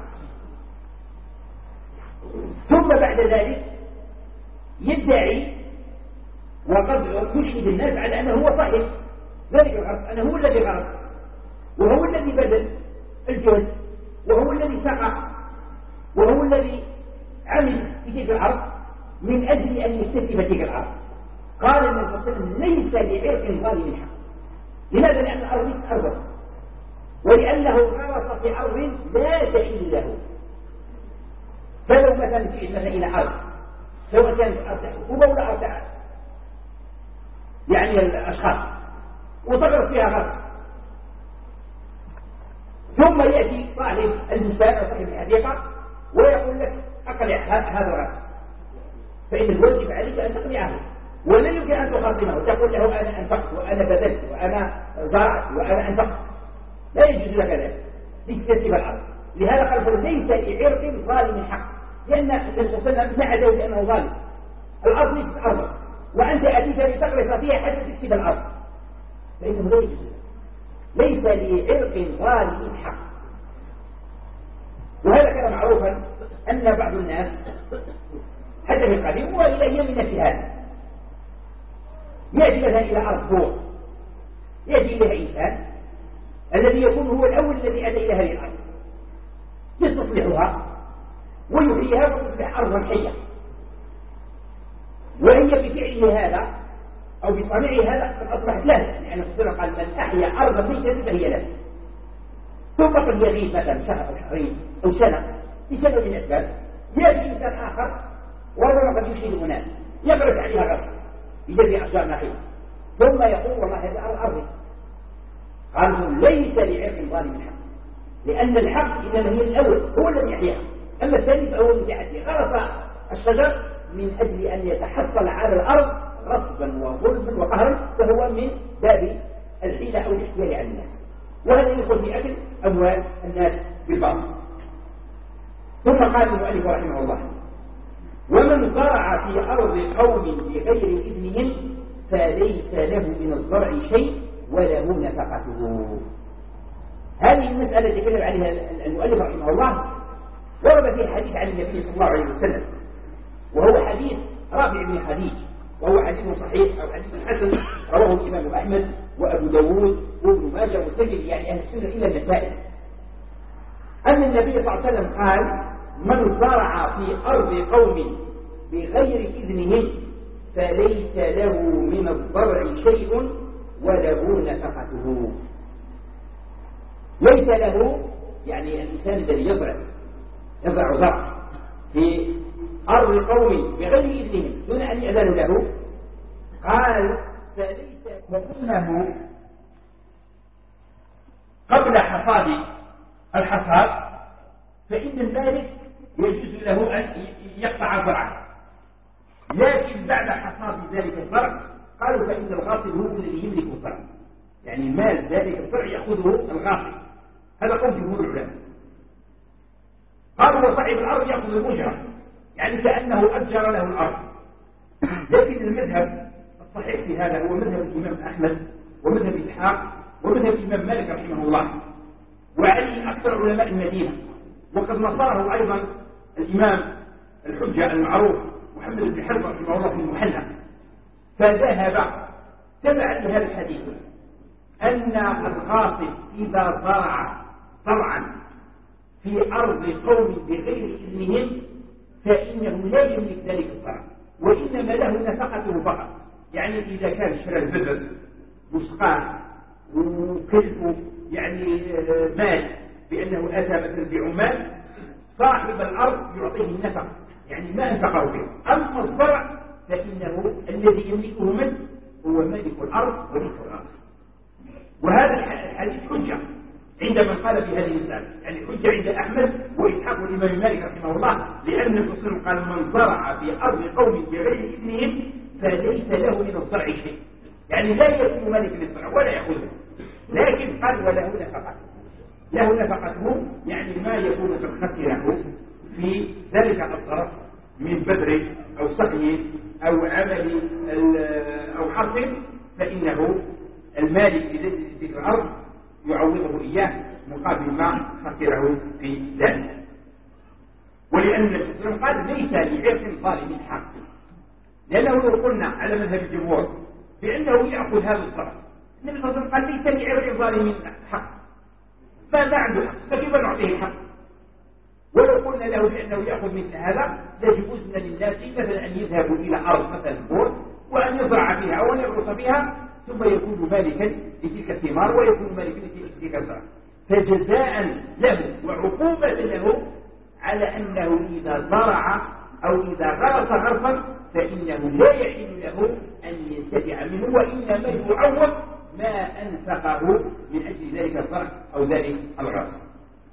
ثم بعد ذلك يدعي وقد يشهد الناس على أنه هو صاحب ذلك الأرض، أنه هو الذي غرس وهو الذي بذل الجهد وهو الذي سقى وهو الذي عمل في تلك الأرض من أجل أن يكتسب تلك الأرض. قال النبي صلى الله عليه وسلم ليس لعرق ظالم حق. لماذا؟ لأن الأرض ليست أرضه ولأنه غرس في أرض لا تحل له. فلو مثلا جئت إلى أرض سواء كانت أرض حكومة ولا أرض يعني الأشخاص وتغرس فيها غرس، ثم يأتي صاحب البستان أو صاحب الحديقة ويقول لك أقلع هذا الرأس، فإن الواجب عليك أن تقلعه ولا يمكن أن تخاطبه وتقول له أنا أنفقت وأنا بذلت وأنا زرعت وأنا أنفقت، لا يجوز لك ذلك لتكتسب الأرض. لهذا قال ليس لعرق ظالم حق، لأن النبي صلى الله عليه وسلم نعده بأنه ظالم. الأرض ليست أرضا وأنت أتيت لتغرس فيها حتى تكسب الأرض، فإنه لا يجوز. ليس لعرق ظالم حق. وهذا كان معروفا أن بعض الناس حتى في القديم وإلى أيام الناس هذا يأتي مثلا إلى أرض فوق، يأتي إليها إنسان الذي يكون هو الأول الذي أتى إلى هذه الأرض يستصلحها ويحييها وتصبح أرضا حية، وهي بفعله هذا أو بصنيعه هذا قد أصبحت له، لأن الرسول قال من أحيا أرضا ميتة فهي له. ثم قد يغيب مثلا شهر أو شهرين أو سنة بسبب من الأسباب، يأتي إنسان آخر وربما قد يشير أناس يغرس عليها غرس بجذب أشجار نخيل ثم يقول والله هذه أرضي. قالوا ليس لعرق ظالم حق، لأن الحق إنما هي الأول هو الذي يحييها، أما الثاني فهو متعدي غرس الشجر من أجل أن يتحصل على الأرض غصبا وظلما وقهرا، فهو من باب الحيلة أو الاحتيال على الناس، وهذا يدخل في أكل أموال الناس بالباطل. ثم قال المؤلف رحمه الله ومن زرع في أرض قوم بغير إذنهم فليس له من الزرع شيء وله نفقته. هذه المسألة تكلم عليها المؤلف رحمه الله ورد فيها حديث عن النبي صلى الله عليه وسلم، وهو حديث رافع بن خديج، وهو حديث صحيح أو حديث حسن رواه الإمام أحمد وأبو داود وابن ماجه والترمذي، يعني أهل السنة إلا النسائي، أن النبي صلى الله عليه وسلم قال من زرع في أرض قوم بغير إذنهم فليس له من الزرع شيء وله نفقته. ليس له يعني الإنسان الذي يزرع زرع في أرض قوم بغير إذنهم دون أن يأذن له، قال فليس وإنه قبل حصاد الحصاد فإن المالك يجوز له أن يقطع زرعه، لكن بعد حصاد ذلك الزرع قالوا فإن الغاصب هو الذي يملك الزرع، يعني مال ذلك الزرع يأخذه الغاصب. هذا قول جمهور العلماء. قالوا وصاحب الأرض يأخذ الأجرة، يعني كأنه أجر له الأرض. لكن المذهب الصحيح في هذا هو مذهب الإمام أحمد ومذهب إسحاق ومذهب الإمام مالك رحمه الله وعلي أكثر علماء المدينة، وقد نصره أيضا الإمام الحجة المعروف محمد بن حزم رحمه الله في المحلى، فذهب تبعا لهذا الحديث أن الغاصب إذا زرع زرعا في أرض قوم بغير إذنهم فإنه لا يملك ذلك الزرع، وإنما له نفقته فقط. يعني إذا كان شرى البذر مسقاه وكلفه يعني مال بأنه أتى مثلا بعمال، صاحب الأرض يعطيه النفق، يعني ما أنفقه فيه. أما الزرع فإنه الذي يملكه منه هو مالك الأرض وليس الغاصب. وهذا الحديث حجة عند من قال في هذه المسألة، يعني حجة عند أحمد وإسحاق والإمام مالك رحمه الله، لأن الرسول قال من زرع في أرض قوم بغير إذنهم فليس له من الزرع شيء، يعني لا يكون مالك للزرع ولا يأخذه، لكن قال وله نفقته. له نفقته يعني ما يكون قد خسره في ذلك الظرف من بذر أو سقي أو عمل أو حرث، فإنه المالك لذلك الأرض يعوضه إياه مقابل ما خسره في ذلك. ولأن الإسلام قال ليس لعرق ظالم حق، لأنه لو قلنا على مذهب الجمهور بأنه يأخذ هذا الطرف، النبي صلى الله عليه وسلم قال ليس لعرق ظالم حق، ما عنده حق فكيف نعطيه الحق؟ ولو قلنا له بأنه يأخذ مثل هذا لجوزنا للناس مثلا أن يذهبوا إلى أرض مثلا بور وأن يزرع فيها أو أن يغرس فيها ثم يكون مالكا لتلك الثمار ويكون مالكا لتلك الزرع، فجزاء له وعقوبة له على أنه إذا زرع أو إذا غرس غرفا فإنه لا يحل له أن ينتفع منه، وإنما يعوض ما أنفقه من أجل ذلك الزرع أو ذلك الغرس.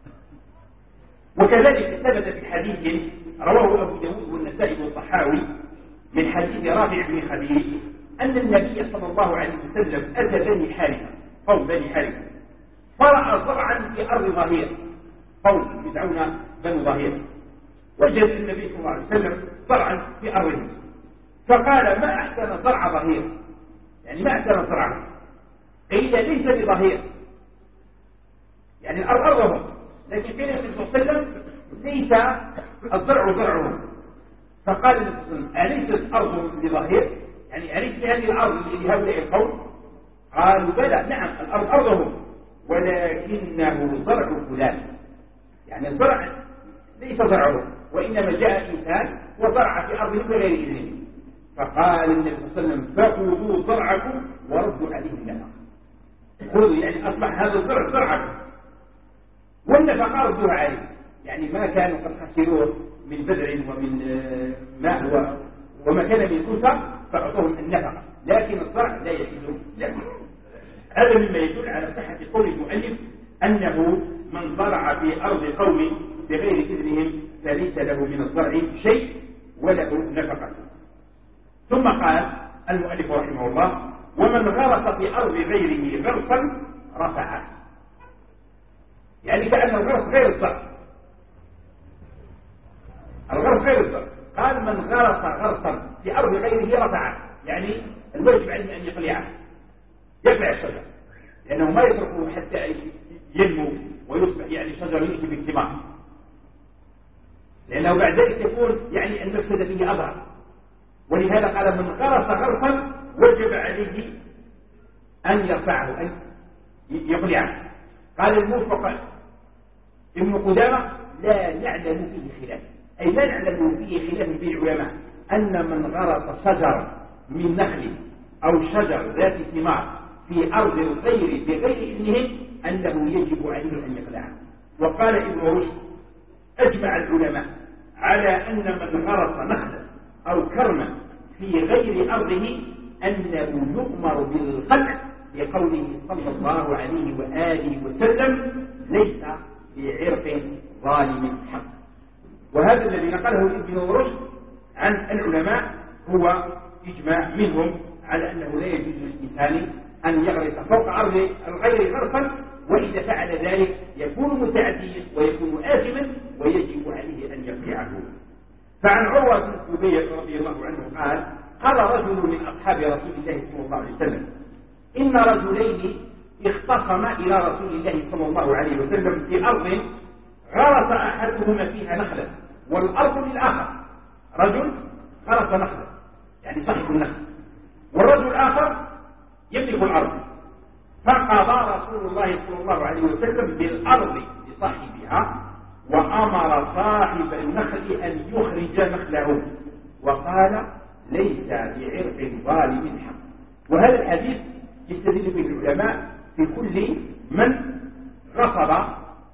وكذلك ثبت في حديث رواه أبو داود والنسائي والطحاوي من حديث رافع بن خديج أن النبي صلى الله عليه وسلم أتى بني حارثة قوم بني حارثة فرأى زرعا في أرض ظهير، قوم يدعون بنو ظهير، وجد النبي صلى الله عليه وسلم زرعا في أرضهم فقال ما أحسن زرع ظهير، يعني ما أحسن زرعه، قيل ليس بظهير يعني الأرض أرضهم، لكن كان النبي صلى الله عليه وسلم ليس الزرع زرعهم. فقال النبي أليست أرض لظهير؟ يعني أليس هذه الأرض لهؤلاء القوم؟ قالوا بلى، نعم الأرض أرضهم، ولكنه زرع فلان. يعني الزرع ليس زرعه، وإنما جاء إنسان وزرع في أرضه بغير إذنه. فقال النبي صلى الله عليه وسلم فخذوا زرعكم وردوا عليه النفقة. خذوا يعني أصبح هذا الزرع زرعكم، والنفقة ردوها عليه. يعني ما كانوا قد خسروه من بذر ومن ماء وما كان من كلفة فأعطوهم النفقة، لكن الزرع لا يحل لهم. هذا مما يدل على صحة قول المؤلف أنه من زرع في أرض قوم بغير إذنهم فليس له من الزرع شيء وله نفقة. ثم قال المؤلف رحمه الله ومن غرس في أرض غيره غرسا رفعه. يعني كأن الغرس غير الزرع، الغرس غير الزرع. قال من غرس غرسا في أرض غيره رفعه، يعني الواجب عليه أن يقلعه، يقلع الشجر، لأنه ما يتركه حتى ينمو ويصبح يعني شجر يأتي بالثمار، لأنه بعد ذلك يكون يعني المفسدة فيه أضعف. ولهذا قال من غرس غرسا وجب عليه أن يرفعه، أن يقلعه. قال الموفق ابن قدامة لا نعلم فيه خلاف، أي لا نعلم فيه خلاف بين العلماء أن من غرس شجر من نخل أو شجر ذات ثمار في أرض الغير بغير إذنه أنه يجب عليه أن يقلعه. وقال ابن رشد أجمع العلماء على أن من غرس نخلا أو كرما في غير أرضه أنه يؤمر بالقلع، لقوله صلى الله عليه وآله وسلم ليس بعرق ظالم حق. وهذا الذي نقله ابن رشد عن العلماء هو إجماع منهم على أنه لا يجوز للإنسان أن يغرس فوق أرض الغير غرسا، وإذا فعل ذلك يكون متعديا ويكون آثما ويجب عليه أن يقلعه. فعن عروة بن الزبير رضي الله عنه قال قال رجل من أصحاب رسول الله صلى الله عليه وسلم إن رجلين اختصما إلى رسول الله صلى الله عليه وسلم في أرض غرس أحدهما فيها نخلا والأرض للآخر. رجل غرس نخلا يعني صاحب النخل، والرجل الآخر يملك الأرض، فقضى رسول الله صلى الله عليه وسلم بالأرض لصاحبها وأمر صاحب النخل أن يخرج نخله وقال ليس بعرق ظالم حق. وهذا الحديث يستدل به العلماء في كل من غصب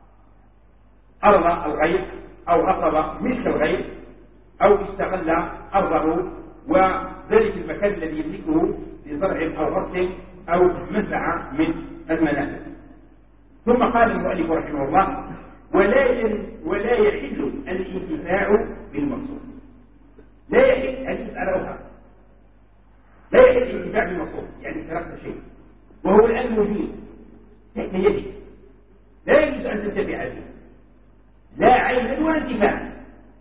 أرض الغير أو غصب ملك الغير أو استغل أرضه وذلك المكان الذي يملكه لزرع أو غصب أو منفعة من المنافع. ثم قال المؤلف رحمه الله ولا يحل الانتفاع بالمقصود. لا يحل أن يسأل أخر، لا يحل الانتفاع بالمقصود يعني تركت شيء وهو الآن موجود تحت يدك، لا يجوز أن تنتفع به لا عينا ولا انتفاعا.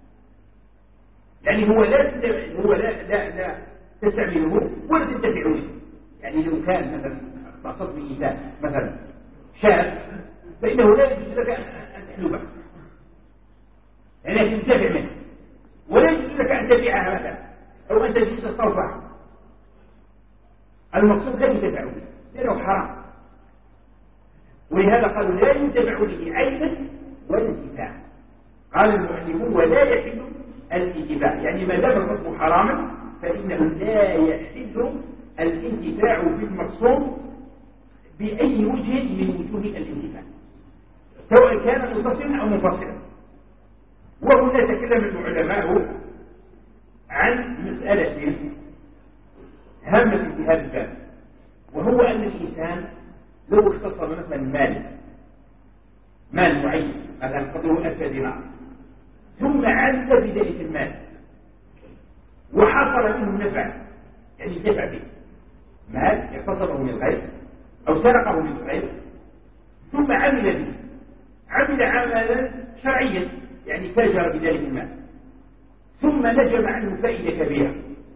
يعني هو لا تستعمله ولا تنتفع به. يعني لو كان مثلا مقصود بإنسان مثلا شاب فإنه لا يجوز لك أن تحلبه يعني تنتفع منه، ولا يجوز لك أن تبيعها مثلا أو أن تجلس الصوفة. المقصود لا ينتفع به لأنه حرام، ولهذا قالوا لا ينتفع به عينا ولا انتفاعا. قال المؤلفون ولا يحل الانتفاع يعني ما دام القسم حراما فإنه لا يحل الانتفاع بالمقصود بأي وجه من وجوه الانتفاع سواء كان متصلا أو منفصلا. وهنا تكلم العلماء عن مسألة هامة في هذا الباب، وهو أن الإنسان لو اختصر مثلا مال معين مثلا قدره 1000 دينار ثم عز بذلك المال وحصل منه نفع يعني دفع به مال اغتصبه من الغير أو سرقه من الغير ثم عمل به عملا شرعيا يعني تاجر بذلك المال ثم نجم عنه فائدة كبيرة،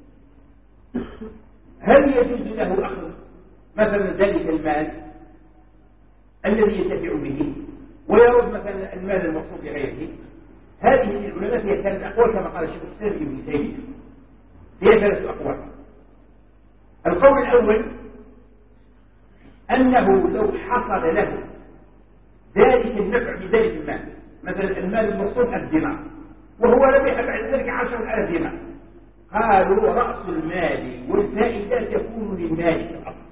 هل يجوز له أخذ مثلا ذلك المال الذي ينتفع به ويرد مثلا المال المقصود لغيره؟ هذه العلماء فيها ثلاث أقوال كما قال الشيخ الإسلام ابن تيمية، فيها ثلاث أقوال. القول الأول أنه لو حصل له ذلك النفع بذلك المال، مثلا المال المصروف 1000 دينار وهو ربح بعد ذلك 10,000 دينار، قالوا رأس المال والفائدة تكون للمالك الأصل،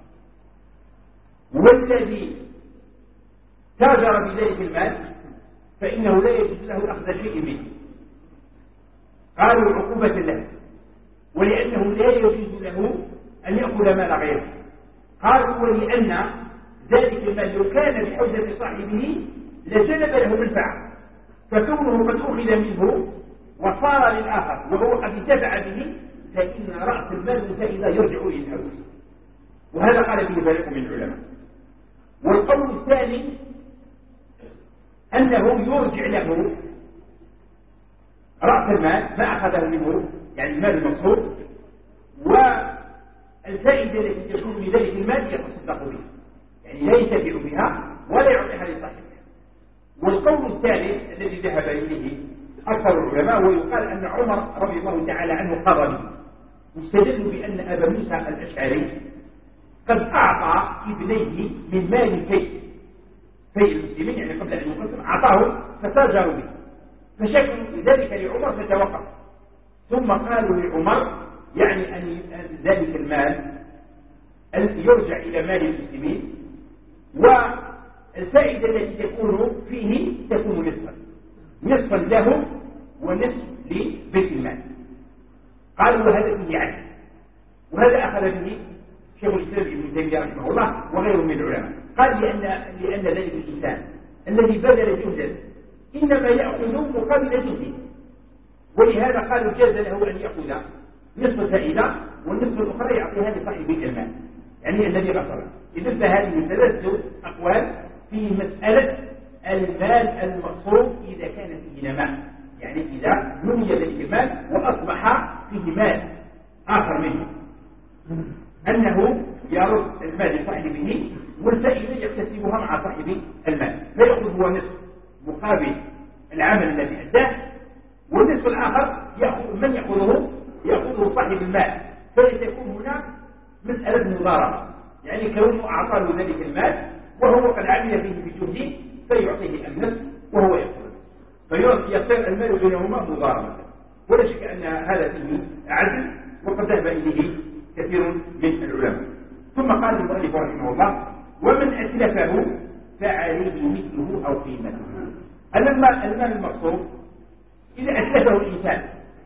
والذي تاجر بذلك المال فإنه لا يجوز له أخذ شيء منه. قالوا عقوبة له، ولأنه لا يجوز له أن يأخذ مال غيره. قالوا ولأن ذلك المال لو كان بحوزة صاحبه لجلب له منفعة، فكونه قد أخذ منه وصار للآخر وهو قد انتفع به، فإن رأس المال والفائدة يرجع إلى الحوز. وهذا قال به فريق من العلماء. والقول الثاني أنه يرجع له رأس المال ما أخذه منه، يعني المال المصروف، والفائدة التي تكون من ذلك المال يتصدق بها، يعني لا ينتفع بها ولا يعطيها لصاحبها. والقول الثالث الذي ذهب إليه أكثر العلماء، ويقال أن عمر رضي الله تعالى عنه قضى به، واستدلوا بأن أبا موسى الأشعري قد أعطى ابنيه من مال في المسلمين، يعني قبل أن يقسم أعطاه فتاجروا به، فشكوا ذلك لعمر فتوقف، ثم قالوا لعمر يعني أن ذلك المال أن يرجع إلى مال المسلمين، والفائدة التي تكون فيه تكون نصفا له ونصف لبيت المال. قالوا وهذا فيه عدل، وهذا أخذ به شيخ الإسلام ابن تيمية رحمه الله وغيره من العلماء. قال لأن ذلك الإنسان الذي بذل جهدا إنما يأخذ مقابل جهده، ولهذا قالوا جاز له أن يأخذ نصف الفائدة والنصف الأخرى يعطيها لصاحب المال، يعني الذي غفر. إذن فهذه ثلاثة أقوال في مسألة المال المصروف إذا كان فيه نماء، يعني إذا نمي ذلك المال وأصبح فيه مال آخر منه، أنه يرد المال لصاحبه والفائدة يكتسبها مع صاحب المال، فيأخذ هو نصف مقابل العمل الذي أداه، والنصف الآخر من يأخذه صاحب المال، فلتكون هنا مسألة مضاربة، يعني كونه أعطى له ذلك المال وهو قد عمل فيه بجهده فيعطيه النصف وهو يأخذ، فيصير المال بينهما مضاربة. ولا شك أن هذا فيه عدل، وقد ذهب إليه كثير من العلماء. ثم قال المؤلف رحمه الله ومن أتلفه فعليه مثله أو قيمته. المال المصروف إذا أتلفه الإنسان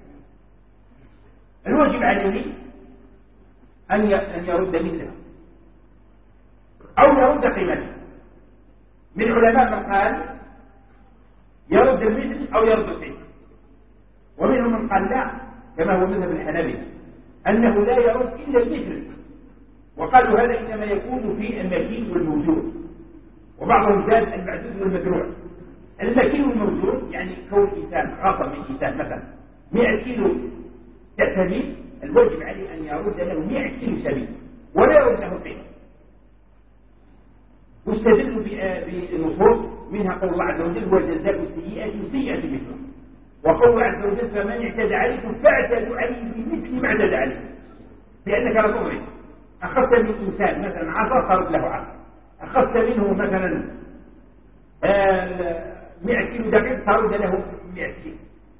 الواجب عليه أن يرد مثله أو يرد قيمته. من علماء من قال يرد المثل أو يرد القيمة، ومنهم من قال لا، كما هو مذهب الحنابلة أنه لا يرد إلا المثل، وقالوا هذا إنما يكون في المكين والموجود، وبعضهم زاد المعدود والمدروع. المكين والموجود يعني كون إنسان غصب من إنسان مثلا 100 كيلو سبيل، الواجب عليه أن يرد له 100 كيلو سبيل ولا يرد له قيمة. واستدلوا بنصوص منها قول الله عز وجل وجزاء السيئة سيئة مثلها، وقول عز وجل فمن اعتدى عليكم فاعتدوا عليه بمثل ما اعتدى عليكم، لأنك لا تضرب. أخذت من إنسان مثلا عصا صارت له عصا، أخذت منه مثلا 100 كيلو دقيق صارت له 100 كيلو.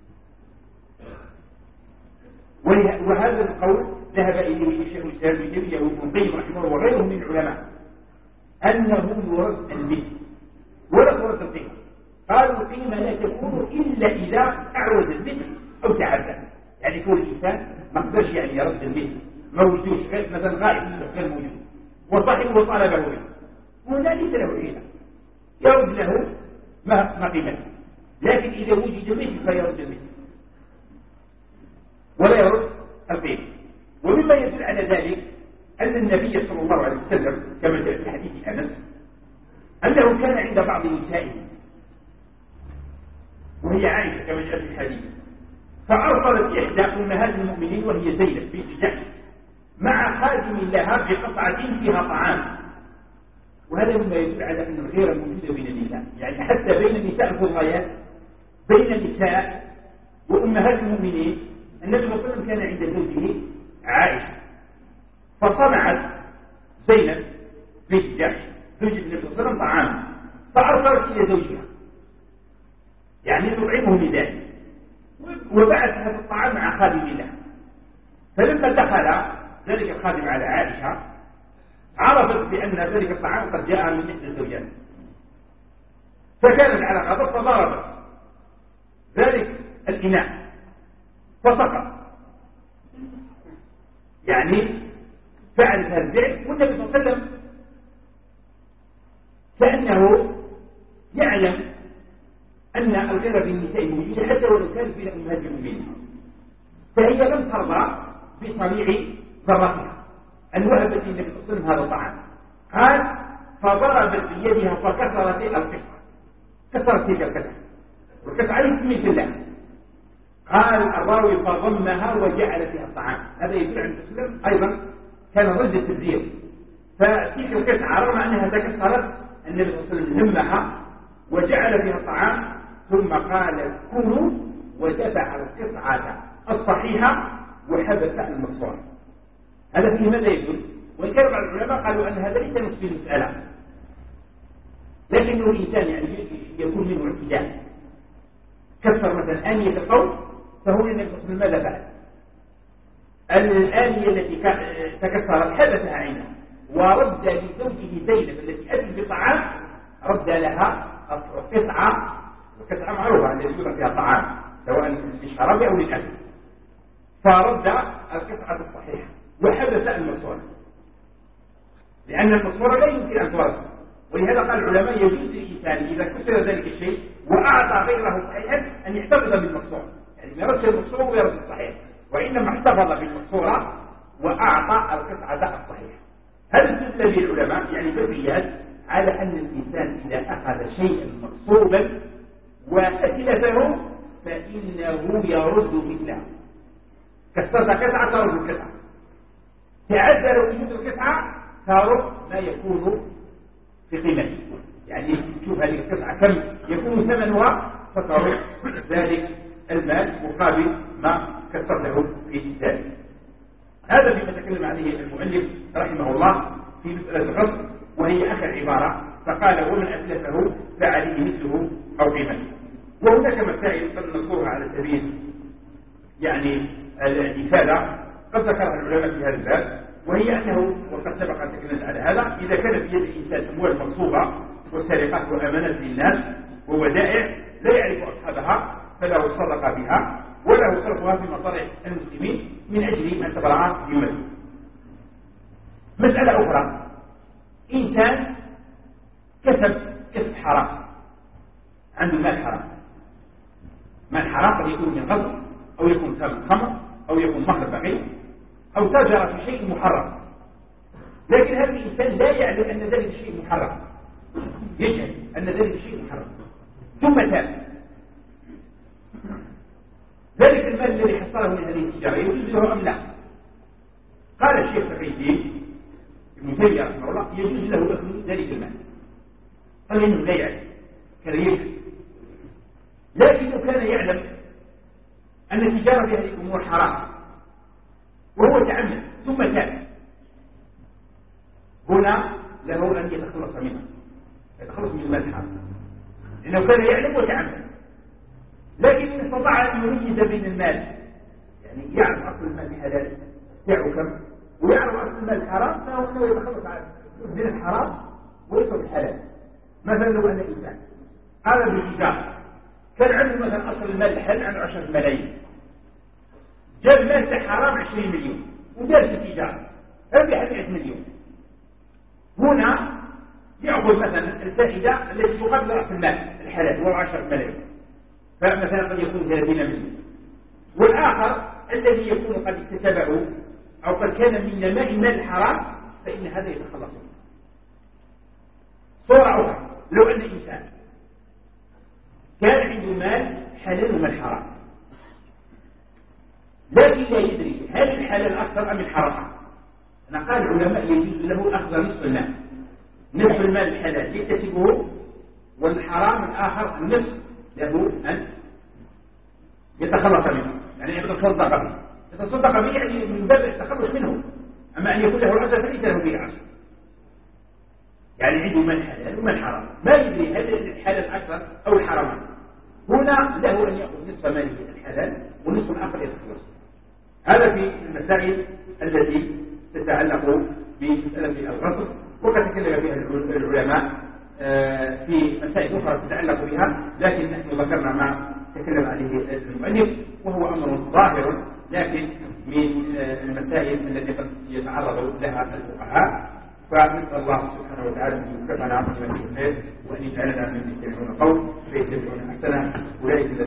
وهذا القول ذهب إليه الشيخ الإسلام ابن تيمية وابن القيم رحمه الله وغيره من العلماء أنه يرد المثل ولا ترد القيمة. قالوا القيمة لا تكون إلا إذا أعوز المثل أو تعدى، يعني كل إنسان ما قدرش يعني يرد المثل، موجود مثلا غائب غير موجود وصاحبه طالبه به، وهنا ليس له قيمة، يرد له ما قيمته. لكن إذا وجد مثل فيرد المثل ولا يرد القيمة. ومما يدل على ذلك أن النبي صلى الله عليه وسلم كما جاء في حديث أنس أنه كان عند بعض نسائه وهي عائشة كما جاء في الحديث، فأرسلت إحدى أمهات المؤمنين وهي زينب بنت جحش مع خادم لها بقطعة فيها طعام. وهذا مما يدل على أن الغيرة موجودة بين النساء، يعني حتى بين النساء الفضليات بين النساء وأمهات المؤمنين. النبي صلى الله عليه وسلم كان عند زوجه عائشة، فصنعت زينب بنت جحش زوج النبي صلى الله عليه وسلم طعاما، فأرسلت إلى زوجها يعني تطعمه من ذلك، وبعث هذا الطعام مع خادم له. فلما دخل ذلك الخادم على عائشة عرفت بأن ذلك الطعام قد جاء من إحدى الزوجات، فكانت على غضب فضربت ذلك الإناء فسقط، يعني فعلت هذا الفعل. والنبي صلى الله عليه وسلم كأنه يعلم أن الغيرة في النساء موجودة حتى ولو كانت بين أمهات المؤمنين، فهي لم ترضى بصنيع ضرتها أن وهبت النبي صلى الله عليه وسلم هذا الطعام. قال فضربت بيدها فكسرت القصعة، كسرت تلك القصعة، والقصعة ليست من الله. قال الراوي فضمها وجعل فيها الطعام. هذا يدل عن الإسلام أيضا كان رد التبذير، فتلك القطعة رغم أنها تكسرت النبي صلى الله عليه وسلم لمها وجعل فيها الطعام، ثم قال كلوا، ودفع القطعة الصحيحة وحبس المقصورة. هذا فيه ماذا يدل؟ وإن كان بعض العلماء قالوا أن هذا ليس نصف المسألة، لكنه الإنسان يعني يكون منه اعتداء. كسر مثلا آنية القول، فهو النبي صلى الله عليه وسلم ماذا فعل؟ الآنية التي تكسرت حبسها عنها ورد لزوجه زينب التي أتت بطعام، رد لها قطعة، والقطعة معروفة التي يوضع فيها طعام سواء للشراب أو للأكل، فرد القطعة الصحيحة وحبس المقصورة، لأن المقصورة لا يمكن أن ترد. ولهذا قال العلماء يجوز للإنسان إذا كسر ذلك الشيء وأعطى غيره صحيحا أن يحتفظ بالمقصورة، يعني ما يردش المقصورة ويرد الصحيح، وإنما احتفظ بالمقصورة وأعطى القطعة الصحيحة. هذا استدل به العلماء يعني تبريات على أن الإنسان إذا أخذ شيئا مقصوبا وأتلفه فإنه يرد مثله. كسرت قطعة ترد القطعة، تعذر وجود القطعة ترد ما يكون في قيمته، يعني تشوف هذه القطعة كم يكون ثمنها فترد ذلك المال مقابل ما كسرته في ذلك. هذا فيما تكلم عليه المؤلف رحمه الله في مسألة الغصب، وهي آخر عبارة، فقال ومن أتلفه فعليه مثله أو قيمته. وهناك مسائل قد نذكرها على سبيل يعني الإفادة قد ذكرها العلماء في هذا الباب، وهي أنه وقد سبق أن تكلمت على هذا، إذا كان في يد الإنسان أموال مغصوبة وسرقات وأمانات للناس وودائع لا يعرف أصحابها فله الصدقة بها وله صرفها في مصالح المسلمين من أجل أن تبرع بيومه. مسألة أخرى، إنسان كسب حرام، عنده مال حرام. مال حرام قد يكون من غصب أو يكون ثمن خمر أو يكون مهر بغي أو تاجر في شيء محرم، لكن هذا الإنسان لا يعلم أن ذلك الشيء محرم، يجهل أن ذلك الشيء محرم، ثم تاب. ذلك المال الذي حصله من هذه التجارة يجوز له أم لا؟ قال الشيخ الرئيسي ابن تيمية رحمه الله يجوز له أخذ ذلك المال، قال إنه لا يعلم كان يجهل، لكنه كان يعلم أن التجارة في هذه الأمور حرام وهو تعمد ثم تاب، هنا له أن يتخلص منها، يتخلص من المال الحرام، لأنه كان يعلم وتعمد. لكن إن استطاع أن يميز بين المال، يعني يعرف أصل المال الحلال سعره كم ويعرف أصل المال الحرام، فهو يتخلص من الحرام ويصل الحلال. مثلا لو أن إنسان قال بالتجارة كان عنده مثلا أصل المال الحلال عنده 10 ملايين، جاب مال حرام 20 مليون ودار في التجارة ربح 100 مليون، هنا يأخذ مثلا الفائدة التي تقابل رأس المال الحلال وهو 10 ملايين، فمثلا قد يكون 30 مليون، والآخر الذي يكون قد اكتسبه أو قد كان من نماء المال الحرام فإن هذا يتخلص منه. صورة أخرى، لو أن إنسان كان عنده مال حلال ومال حرام، لكن لا يدري هل الحلال أكثر أم الحرام. أنا قال العلماء يجوز له أخذ نصف المال، نصف المال الحلال يكتسبه، والحرام الآخر النصف له أن يتخلص منه، يعني يتصدق به. يتصدق به يعني من باب التخلص منه، أما أن يكون له العسل فليس له به عسل. يعني عنده من حلال ومن حرام، ما يدري هل الحلال أكثر أو الحرام. هنا له أن يأخذ نصف ماله الحلال ونصف الآخر يتخلص. هذا في المسائل التي تتعلق بمسألة الغصب، وقد تكلم فيها العلماء في مسائل أخرى تتعلق بها، لكن نحن ذكرنا ما تكلم عليه المؤلف، وهو أمر ظاهر لكن من المسائل التي قد يتعرض لها الفقهاء. فنسأل الله سبحانه وتعالى أن يوفقنا لما فيه الخير، وأن يجعلنا من يستمعون القول فيتبعون أحسنه. أولئك